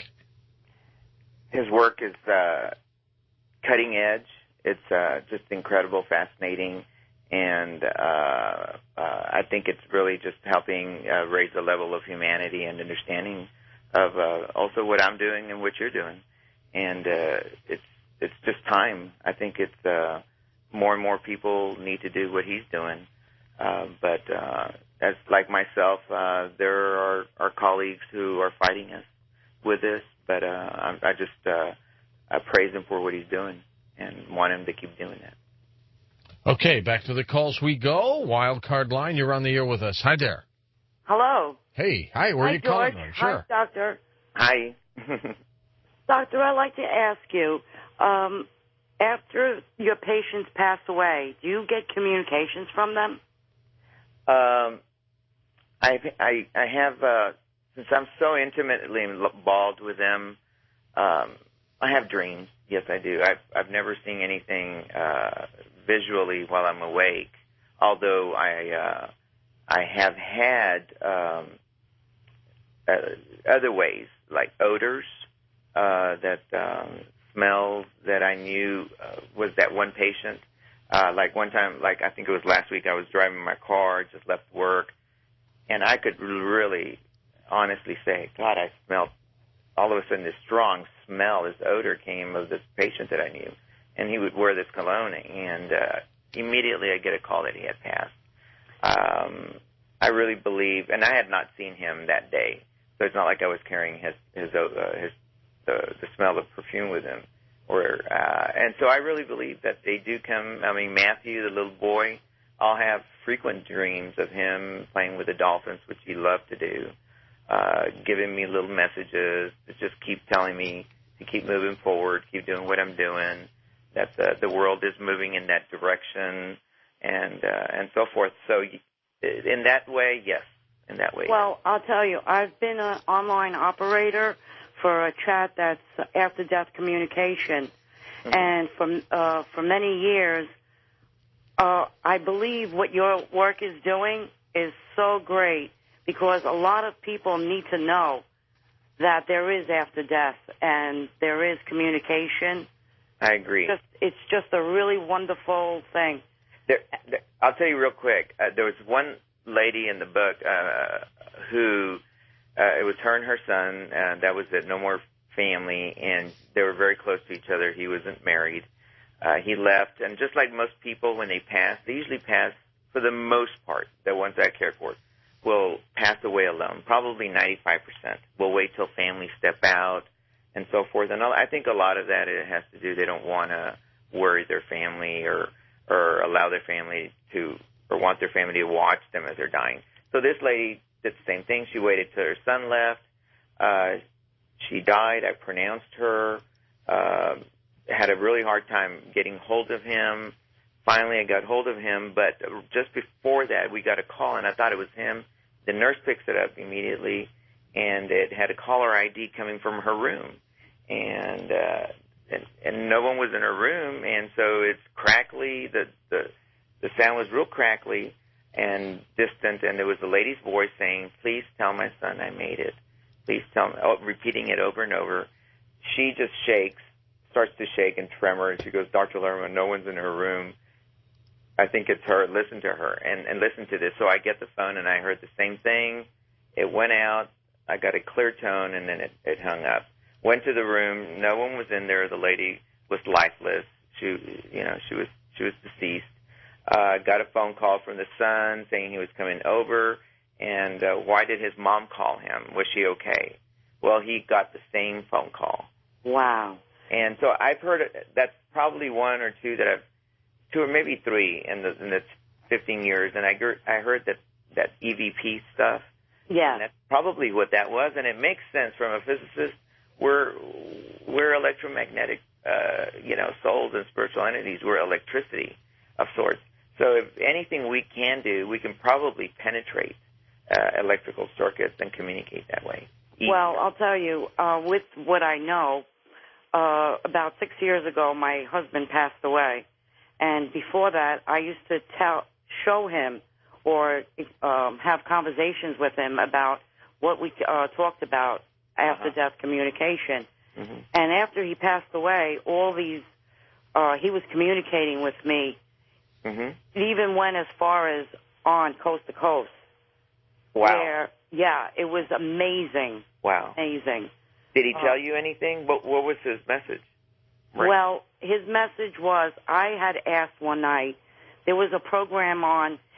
His work is uh, cutting edge. It's uh, just incredible, fascinating, and uh, uh, I think it's really just helping uh, raise the level of humanity and understanding of uh, also what I'm doing and what you're doing. And uh, it's it's just time. I think it's uh, more and more people need to do what he's doing. Uh, Uh, but uh, as like myself, uh, there are, are colleagues who are fighting us with this. But uh, I, I just uh, I praise him for what he's doing and want him to keep doing that. Okay, back to the calls we go. Wild card line, you're on the air with us. Hi there. Hello. Hey, hi. Where hi, are you George. calling from? Sure. Hi, Doctor. Hi. Doctor, I'd like to ask you, um, after your patients pass away, do you get communications from them? Um, I I I have uh, since I'm so intimately involved with them, um, I have dreams. Yes, I do. I've I've never seen anything uh, visually while I'm awake, although I uh, I have had um, uh, other ways like odors uh, that um, smells that I knew uh, was that one patient. Uh, like one time, like I think it was last week, I was driving my car, just left work, and I could really honestly say, God, I smelled, all of a sudden this strong smell, this odor came of this patient that I knew, and he would wear this cologne, and uh, immediately I get a call that he had passed. Um, I really believe, and I had not seen him that day, so it's not like I was carrying his his uh, his the, the smell of perfume with him. Or, uh, and so I really believe that they do come. I mean, Matthew, the little boy, I'll have frequent dreams of him playing with the dolphins, which he loved to do, uh, giving me little messages to just keep telling me to keep moving forward, keep doing what I'm doing, that the, the world is moving in that direction, and uh, and so forth. So in that way, yes, in that way. Well, I'll tell you, I've been an online operator for a chat that's after-death communication. Mm-hmm. And for, uh, for many years, uh, I believe what your work is doing is so great because a lot of people need to know that there is after-death and there is communication. I agree. It's just, it's just a really wonderful thing. There, there, I'll tell you real quick. Uh, there was one lady in the book uh, who... Uh, it was her and her son, and that was it, no more family, and they were very close to each other. He wasn't married. Uh, he left, and just like most people, when they pass, they usually pass, for the most part, the ones I care for, will pass away alone, probably ninety-five percent. Will wait till family step out and so forth. And I think a lot of that it has to do, they don't want to worry their family or, or allow their family to, or want their family to watch them as they're dying. So this lady did the same thing. She waited till her son left. Uh, she died. I pronounced her. Uh, had a really hard time getting hold of him. Finally, I got hold of him, but just before that, we got a call, and I thought it was him. The nurse picks it up immediately, and it had a caller I D coming from her room, and uh, and, and no one was in her room, and so it's crackly. The the the sound was real crackly and distant, and there was a lady's voice saying, "Please tell my son I made it. Please tell me," oh, repeating it over and over. She just shakes, starts to shake and tremor, and she goes, "Doctor Lerman, no one's in her room. I think it's her. Listen to her, and, and listen to this." So I get the phone, and I heard the same thing. It went out. I got a clear tone, and then it, it hung up. Went to the room. No one was in there. The lady was lifeless. She, you know, she was she was deceased. Uh, got a phone call from the son saying he was coming over, and uh, why did his mom call him? Was she okay? Well, he got the same phone call. Wow. And so I've heard that's probably one or two that I've, two or maybe three in the in the fifteen years, and I heard, I heard that, that E V P stuff. Yeah. And that's probably what that was, and it makes sense from a physicist. We're, we're electromagnetic, uh, you know, souls and spiritual entities. We're electricity of sorts. So if anything we can do, we can probably penetrate uh, electrical circuits and communicate that way. Well, I'll tell you, uh, with what I know, uh, about six years ago, my husband passed away. And before that, I used to tell, show him or um, have conversations with him about what we uh, talked about after-death uh-huh. communication. Mm-hmm. And after he passed away, all these, uh, he was communicating with me. Mm-hmm. It even went as far as on Coast to Coast. Wow. Where, yeah, it was amazing. Wow. Amazing. Did he tell uh, you anything? What, what was his message? Right. Well, his message was, I had asked one night, there was a program on,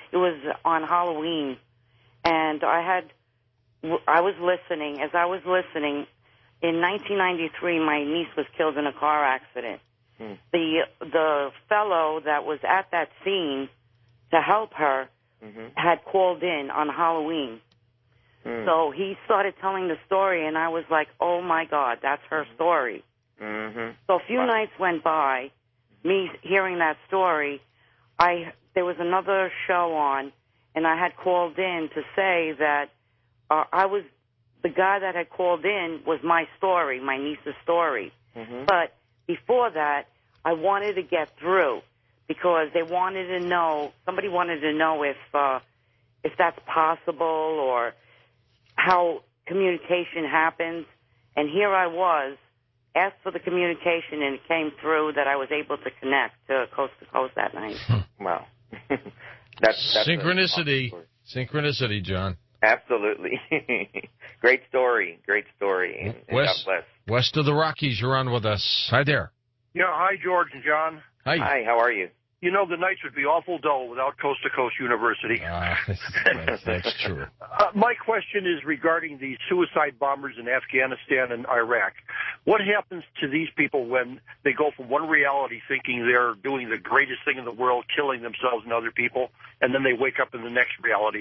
It was on Halloween, and I had I was listening. As I was listening, in nineteen ninety-three, my niece was killed in a car accident. Hmm. The the fellow that was at that scene to help her mm-hmm. had called in on Halloween. Hmm. So he started telling the story, and I was like, oh, my God, that's her story. Mm-hmm. So a few wow. nights went by, me hearing that story. I there was another show on, and I had called in to say that uh, I was the guy that had called in was my story, my niece's story. Mm-hmm. But before that, I wanted to get through because they wanted to know, somebody wanted to know if uh, if that's possible or how communication happens. And here I was, asked for the communication, and it came through that I was able to connect to Coast to Coast that night. Wow. that's, that's Synchronicity. Synchronicity, John. Absolutely. Great story. Great story. And, and west, God bless. West of the Rockies, you're on with us. Hi there. Yeah, hi, George and John. Hi. Hi, how are you? You know, the nights would be awful dull without Coast to Coast University. Uh, that's, that's true. Uh, my question is regarding the suicide bombers in Afghanistan and Iraq. What happens to these people when they go from one reality thinking they're doing the greatest thing in the world, killing themselves and other people, and then they wake up in the next reality?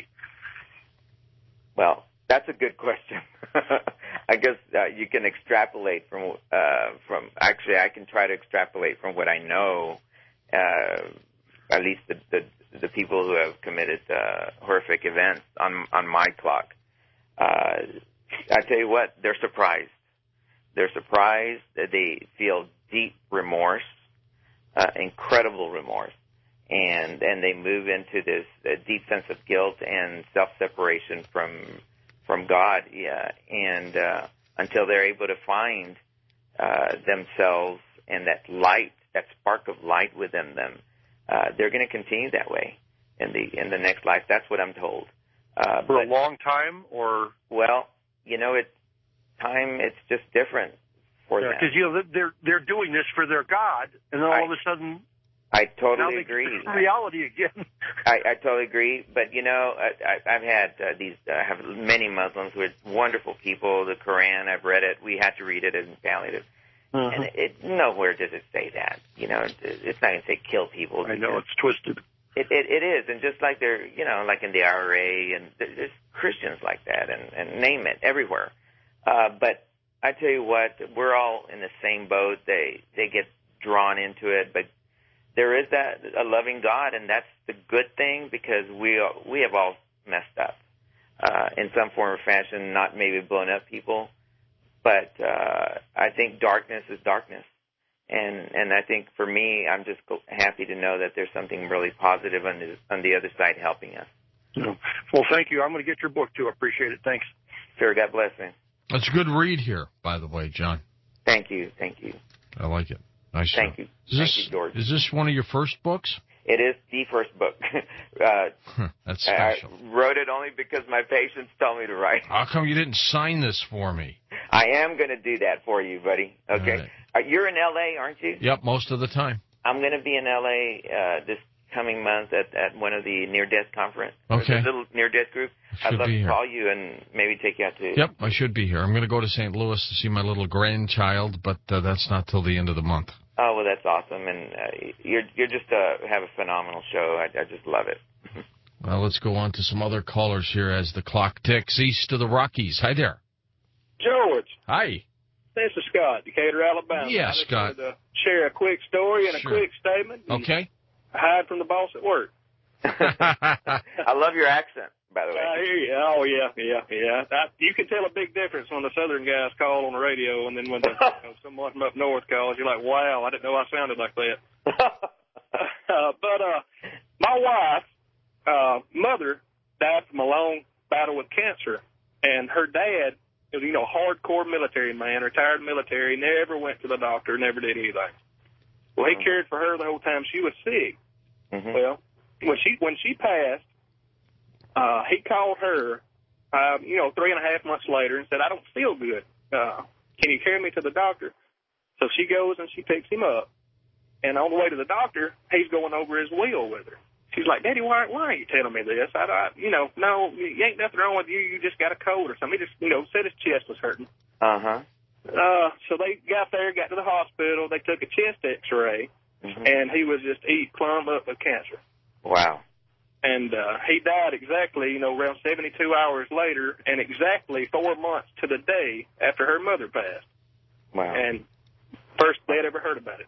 Well, that's a good question. I guess uh, you can extrapolate from, uh, from, actually I can try to extrapolate from what I know. Uh, at least the, the the people who have committed uh, horrific events on on my clock. Uh, I tell you what, they're surprised. They're surprised that they feel deep remorse, uh, incredible remorse, and and they move into this uh, deep sense of guilt and self-separation from from God. Yeah, and uh, until they're able to find uh, themselves and that light. That spark of light within them, uh, they're going to continue that way in the in the next life. That's what I'm told. Uh, For but, a long time, or well, you know, it time it's just different for yeah, them because you know they're they're doing this for their God, and then all I, of a sudden, I totally now they agree. get reality again. I, I totally agree, but you know, I, I, I've had uh, these. I have many Muslims who are wonderful people. The Quran, I've read it. We had to read it in palliative. Uh-huh. And it, it, nowhere does it say that. You know, it, it's not going to say kill people. I know, it's twisted. It, it, it is, and just like they're, you know, like in the I R A, and there's Christians like that, and, and name it, everywhere. Uh, but I tell you what, we're all in the same boat. They they get drawn into it, but there is that a loving God, and that's the good thing because we we have all messed up uh, in some form or fashion, not maybe blown up people. But uh, I think darkness is darkness, and and I think for me, I'm just happy to know that there's something really positive on the on the other side helping us. Well, thank you. I'm going to get your book too. I appreciate it. Thanks. Sure. God bless me. That's a good read here, by the way, John. Thank you. Thank you. I like it. Nice. Thank you. Is thank this, you, George. Is this one of your first books? It is the first book. uh, That's special. I wrote it only because my patients told me to write. How come you didn't sign this for me? I am going to do that for you, buddy. Okay. Right. Uh, you're in L A, aren't you? Yep, most of the time. I'm going to be in L A uh, this coming month at, at one of the near-death conference. Okay. The little near-death group. I'd love to here. call you and maybe take you out to... Yep, I should be here. I'm going to go to Saint Louis to see my little grandchild, but uh, that's not till the end of the month. Oh, well, that's awesome, and uh, you're you're just uh, have a phenomenal show. I, I just love it. Well, let's go on to some other callers here as the clock ticks east of the Rockies. Hi there. George. Hi. This is Scott, Decatur, Alabama. Yeah, I just Scott. wanted to share a quick story and sure. a quick statement. Okay. Hide from the boss at work. I love your accent, by the way. I hear you. Oh, yeah, yeah, yeah. I, you can tell a big difference when the southern guys call on the radio and then when the, you know, someone from up north calls. You're like, wow, I didn't know I sounded like that. uh, but uh, my wife, uh, mother, died from a long battle with cancer, and her dad was, you know, hardcore military man, retired military, never went to the doctor, never did anything. Well, he cared for her the whole time she was sick. Mm-hmm. Well, when she when she passed, uh, he called her, uh, you know, three and a half months later and said, I don't feel good. Uh, can you carry me to the doctor? So she goes and she picks him up. And on the way to the doctor, he's going over his will with her. she's like, Daddy, why why are you telling me this? I, I you know, no, you ain't nothing wrong with you. You just got a cold or something. He just, you know, said his chest was hurting. Uh-huh. Uh, so they got there, got to the hospital. They took a chest X-ray, mm-hmm. and he was just eat plumb up with cancer. Wow. And uh, he died exactly, you know, around seventy-two hours later, and exactly four months to the day after her mother passed. Wow. And first they'd ever heard about it.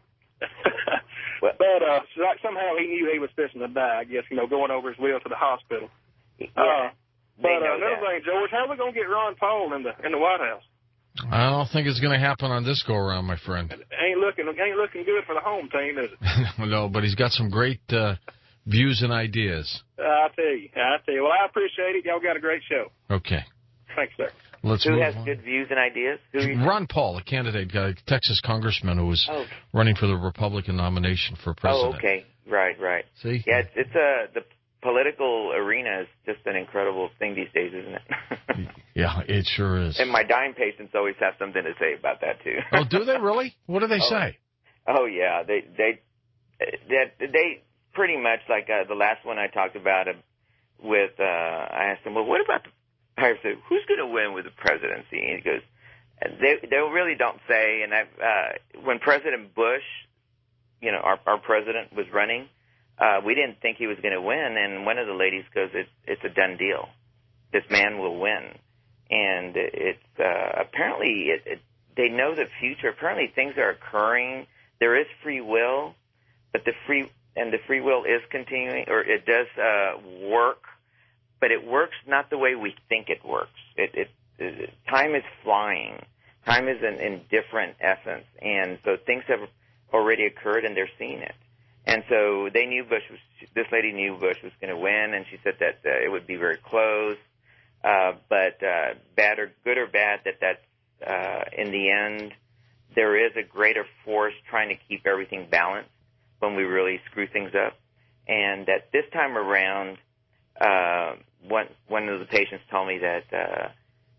well, but uh, so like somehow he knew he was fixing to die, I guess, you know, going over his will to the hospital. Yeah, uh, but uh, another that. thing, George, how are we going to get Ron Paul in the in the White House? I don't think it's going to happen on this go-around, my friend. It ain't looking ain't looking good for the home team, is it? No, but he's got some great uh, views and ideas. Uh, I tell you, I tell you. Well, I appreciate it. Y'all got a great show. Okay. Thanks, sir. Let's Who move has on. good views and ideas? Who Ron Paul, a candidate, a Texas congressman who was oh. running for the Republican nomination for president. Oh, okay. Right, right. See? Yeah, it's, it's a, the political arena is just an incredible thing these days, isn't it? Yeah, it sure is. And my dying patients always have something to say about that, too. Oh, do they really? What do they oh. say? Oh, yeah. They, they, they, they pretty much, like uh, the last one I talked about uh, with, uh, I asked him, well, what about the I said, who's going to win with the presidency? And he goes, they they really don't say. And I've, uh, when President Bush, you know, our, our president was running, uh, we didn't think he was going to win. And one of the ladies goes, it's, it's a done deal. This man will win. And it's uh, apparently it, it, they know the future. Apparently things are occurring. There is free will, but the free and the free will is continuing, or it does uh, work. But it works not the way we think it works. It, it, it time is flying. Time is in, in different essence, and so things have already occurred, and they're seeing it. And so they knew Bush was. This lady knew Bush was going to win, and she said that uh, it would be very close. Uh, but uh, bad or good or bad, that that's uh, in the end, there is a greater force trying to keep everything balanced when we really screw things up, and that this time around. Uh, one one of the patients told me that uh,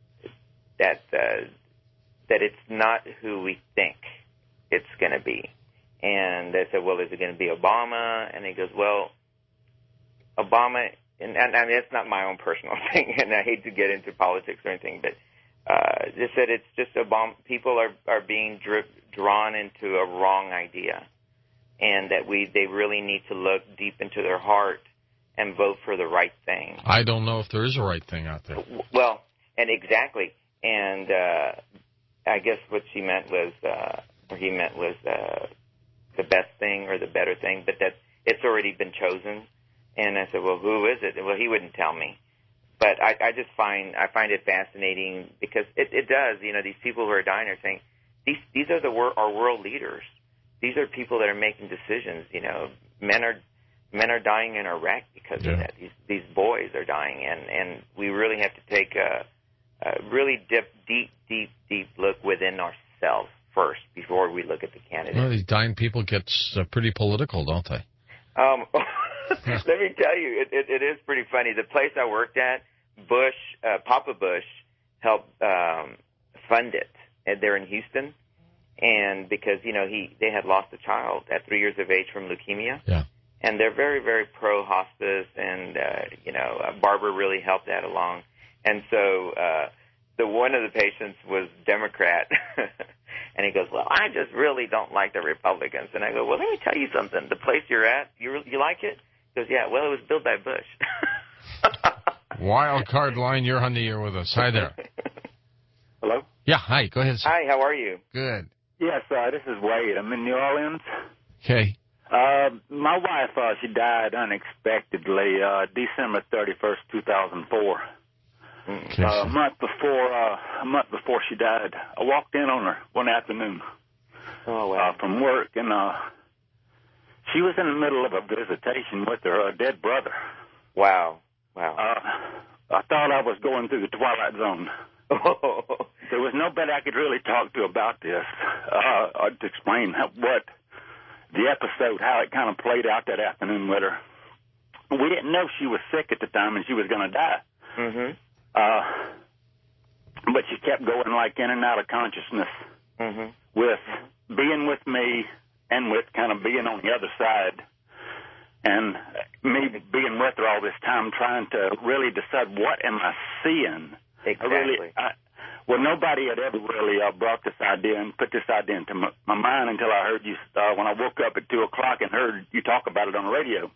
that uh, that it's not who we think it's going to be, and they said, "Well, is it going to be Obama?" And he goes, "Well, Obama," and, and, and that's not my own personal thing, and I hate to get into politics or anything, but uh, they said it's just Obama. People are are being drip, drawn into a wrong idea, and that we they really need to look deep into their heart and vote for the right thing. I don't know if there is a right thing out there. Well, and exactly. And uh, I guess what she meant was, uh, or he meant was uh, the best thing or the better thing, but that it's already been chosen. And I said, well, who is it? Well, he wouldn't tell me. But I, I just find I find it fascinating because it, it does. You know, these people who are dying are saying, these these are the wor- our world leaders. These are people that are making decisions. You know, men are Men are dying in Iraq because yeah. of that. These these boys are dying, and, and we really have to take a, a really dip, deep, deep, deep look within ourselves first before we look at the candidates. Well, these dying people get uh, pretty political, don't they? Um, let me tell you, it, it, it is pretty funny. The place I worked at, Bush, uh, Papa Bush, helped um, fund it. And they're in Houston, and because you know he they had lost a child at three years of age from leukemia. Yeah. And they're very, very pro-hospice, and, uh, you know, uh, Barbara really helped that along. And so uh, the one of the patients was Democrat, and he goes, well, I just really don't like the Republicans. And I go, well, let me tell you something. The place you're at, you you like it? He goes, yeah, well, it was built by Bush. Wild card line, you're on the air with us. Hi there. Hello? Yeah, hi, go ahead, sir. Hi, how are you? Good. Yes, uh, this is Wade. I'm in New Orleans. Okay. Uh, my wife, uh, she died unexpectedly, uh, December thirty-first, two thousand four. Okay, uh, a month before, uh, a month before she died, I walked in on her one afternoon. Oh, wow. Uh, from work, and, uh, she was in the middle of a visitation with her uh, dead brother. Wow. Wow. Uh, I thought I was going through the Twilight Zone. There was nobody I could really talk to about this, uh, to explain how, what the episode, how it kind of played out that afternoon with her. We didn't know she was sick at the time and she was going to die. Mm-hmm. Uh, but she kept going like in and out of consciousness mm-hmm. with being with me and with kind of being on the other side. And me being with her all this time, trying to really decide what am I seeing. Exactly. I really, I, well, nobody had ever really uh, brought this idea and put this idea into my, my mind until I heard you, uh, when I woke up at two o'clock and heard you talk about it on the radio.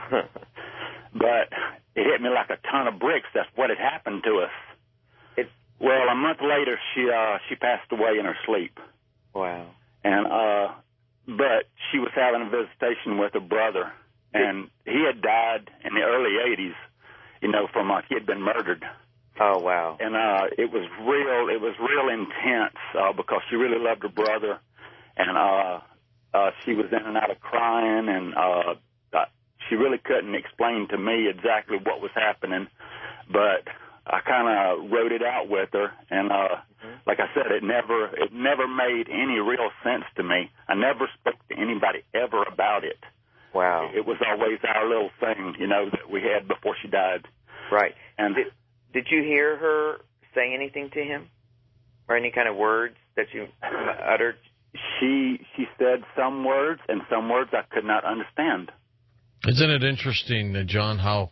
But it hit me like a ton of bricks. That's what had happened to us. It, well, a month later, she uh, she passed away in her sleep. Wow. And uh, but she was having a visitation with her brother, and he had died in the early eighties. You know, from uh, he had been murdered. Oh wow. And uh, it was real. It was real intense uh, because she really loved her brother, and uh, uh, she was in and out of crying, and uh, uh, she really couldn't explain to me exactly what was happening, but I kind of wrote it out with her, and uh, mm-hmm. like I said, it never it never made any real sense to me. I never spoke to anybody ever about it. Wow. It was always our little thing, you know, that we had before she died. Right. And did, did you hear her say anything to him, or any kind of words that you uttered? She she said some words, and some words I could not understand. Isn't it interesting, uh, John, how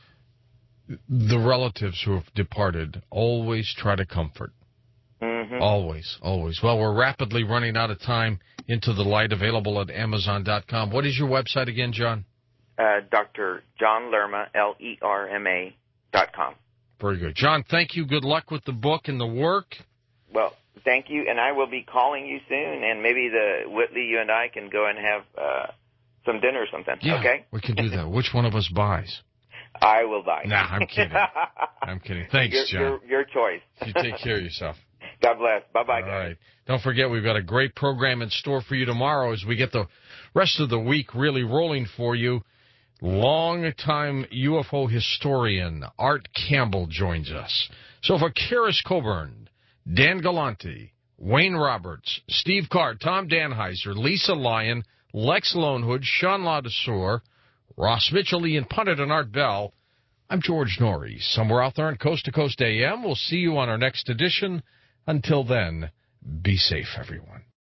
the relatives who have departed always try to comfort? Mm-hmm. Always, always. Well, we're rapidly running out of time. Into the Light, available at Amazon dot com. What is your website again, John? Uh, Doctor John Lerma, L E R M A dot com. Very good. John, thank you. Good luck with the book and the work. Well, thank you, and I will be calling you soon, and maybe the Whitley, you and I can go and have uh, some dinner or something. Yeah, okay? We can do that. Which one of us buys? I will buy. Nah, I'm kidding. I'm kidding. Thanks, your, John. Your, your choice. You take care of yourself. God bless. Bye-bye, All guys. right. Don't forget, we've got a great program in store for you tomorrow as we get the rest of the week really rolling for you. Long-time U F O historian Art Campbell joins us. So for Karis Coburn, Dan Galante, Wayne Roberts, Steve Carr, Tom Danheiser, Lisa Lyon, Lex Lonehood, Sean Ladesseur, Ross Mitchell, Ian Punnett, and Art Bell, I'm George Norrie. Somewhere out there on Coast to Coast A M. We'll see you on our next edition. Until then, be safe, everyone.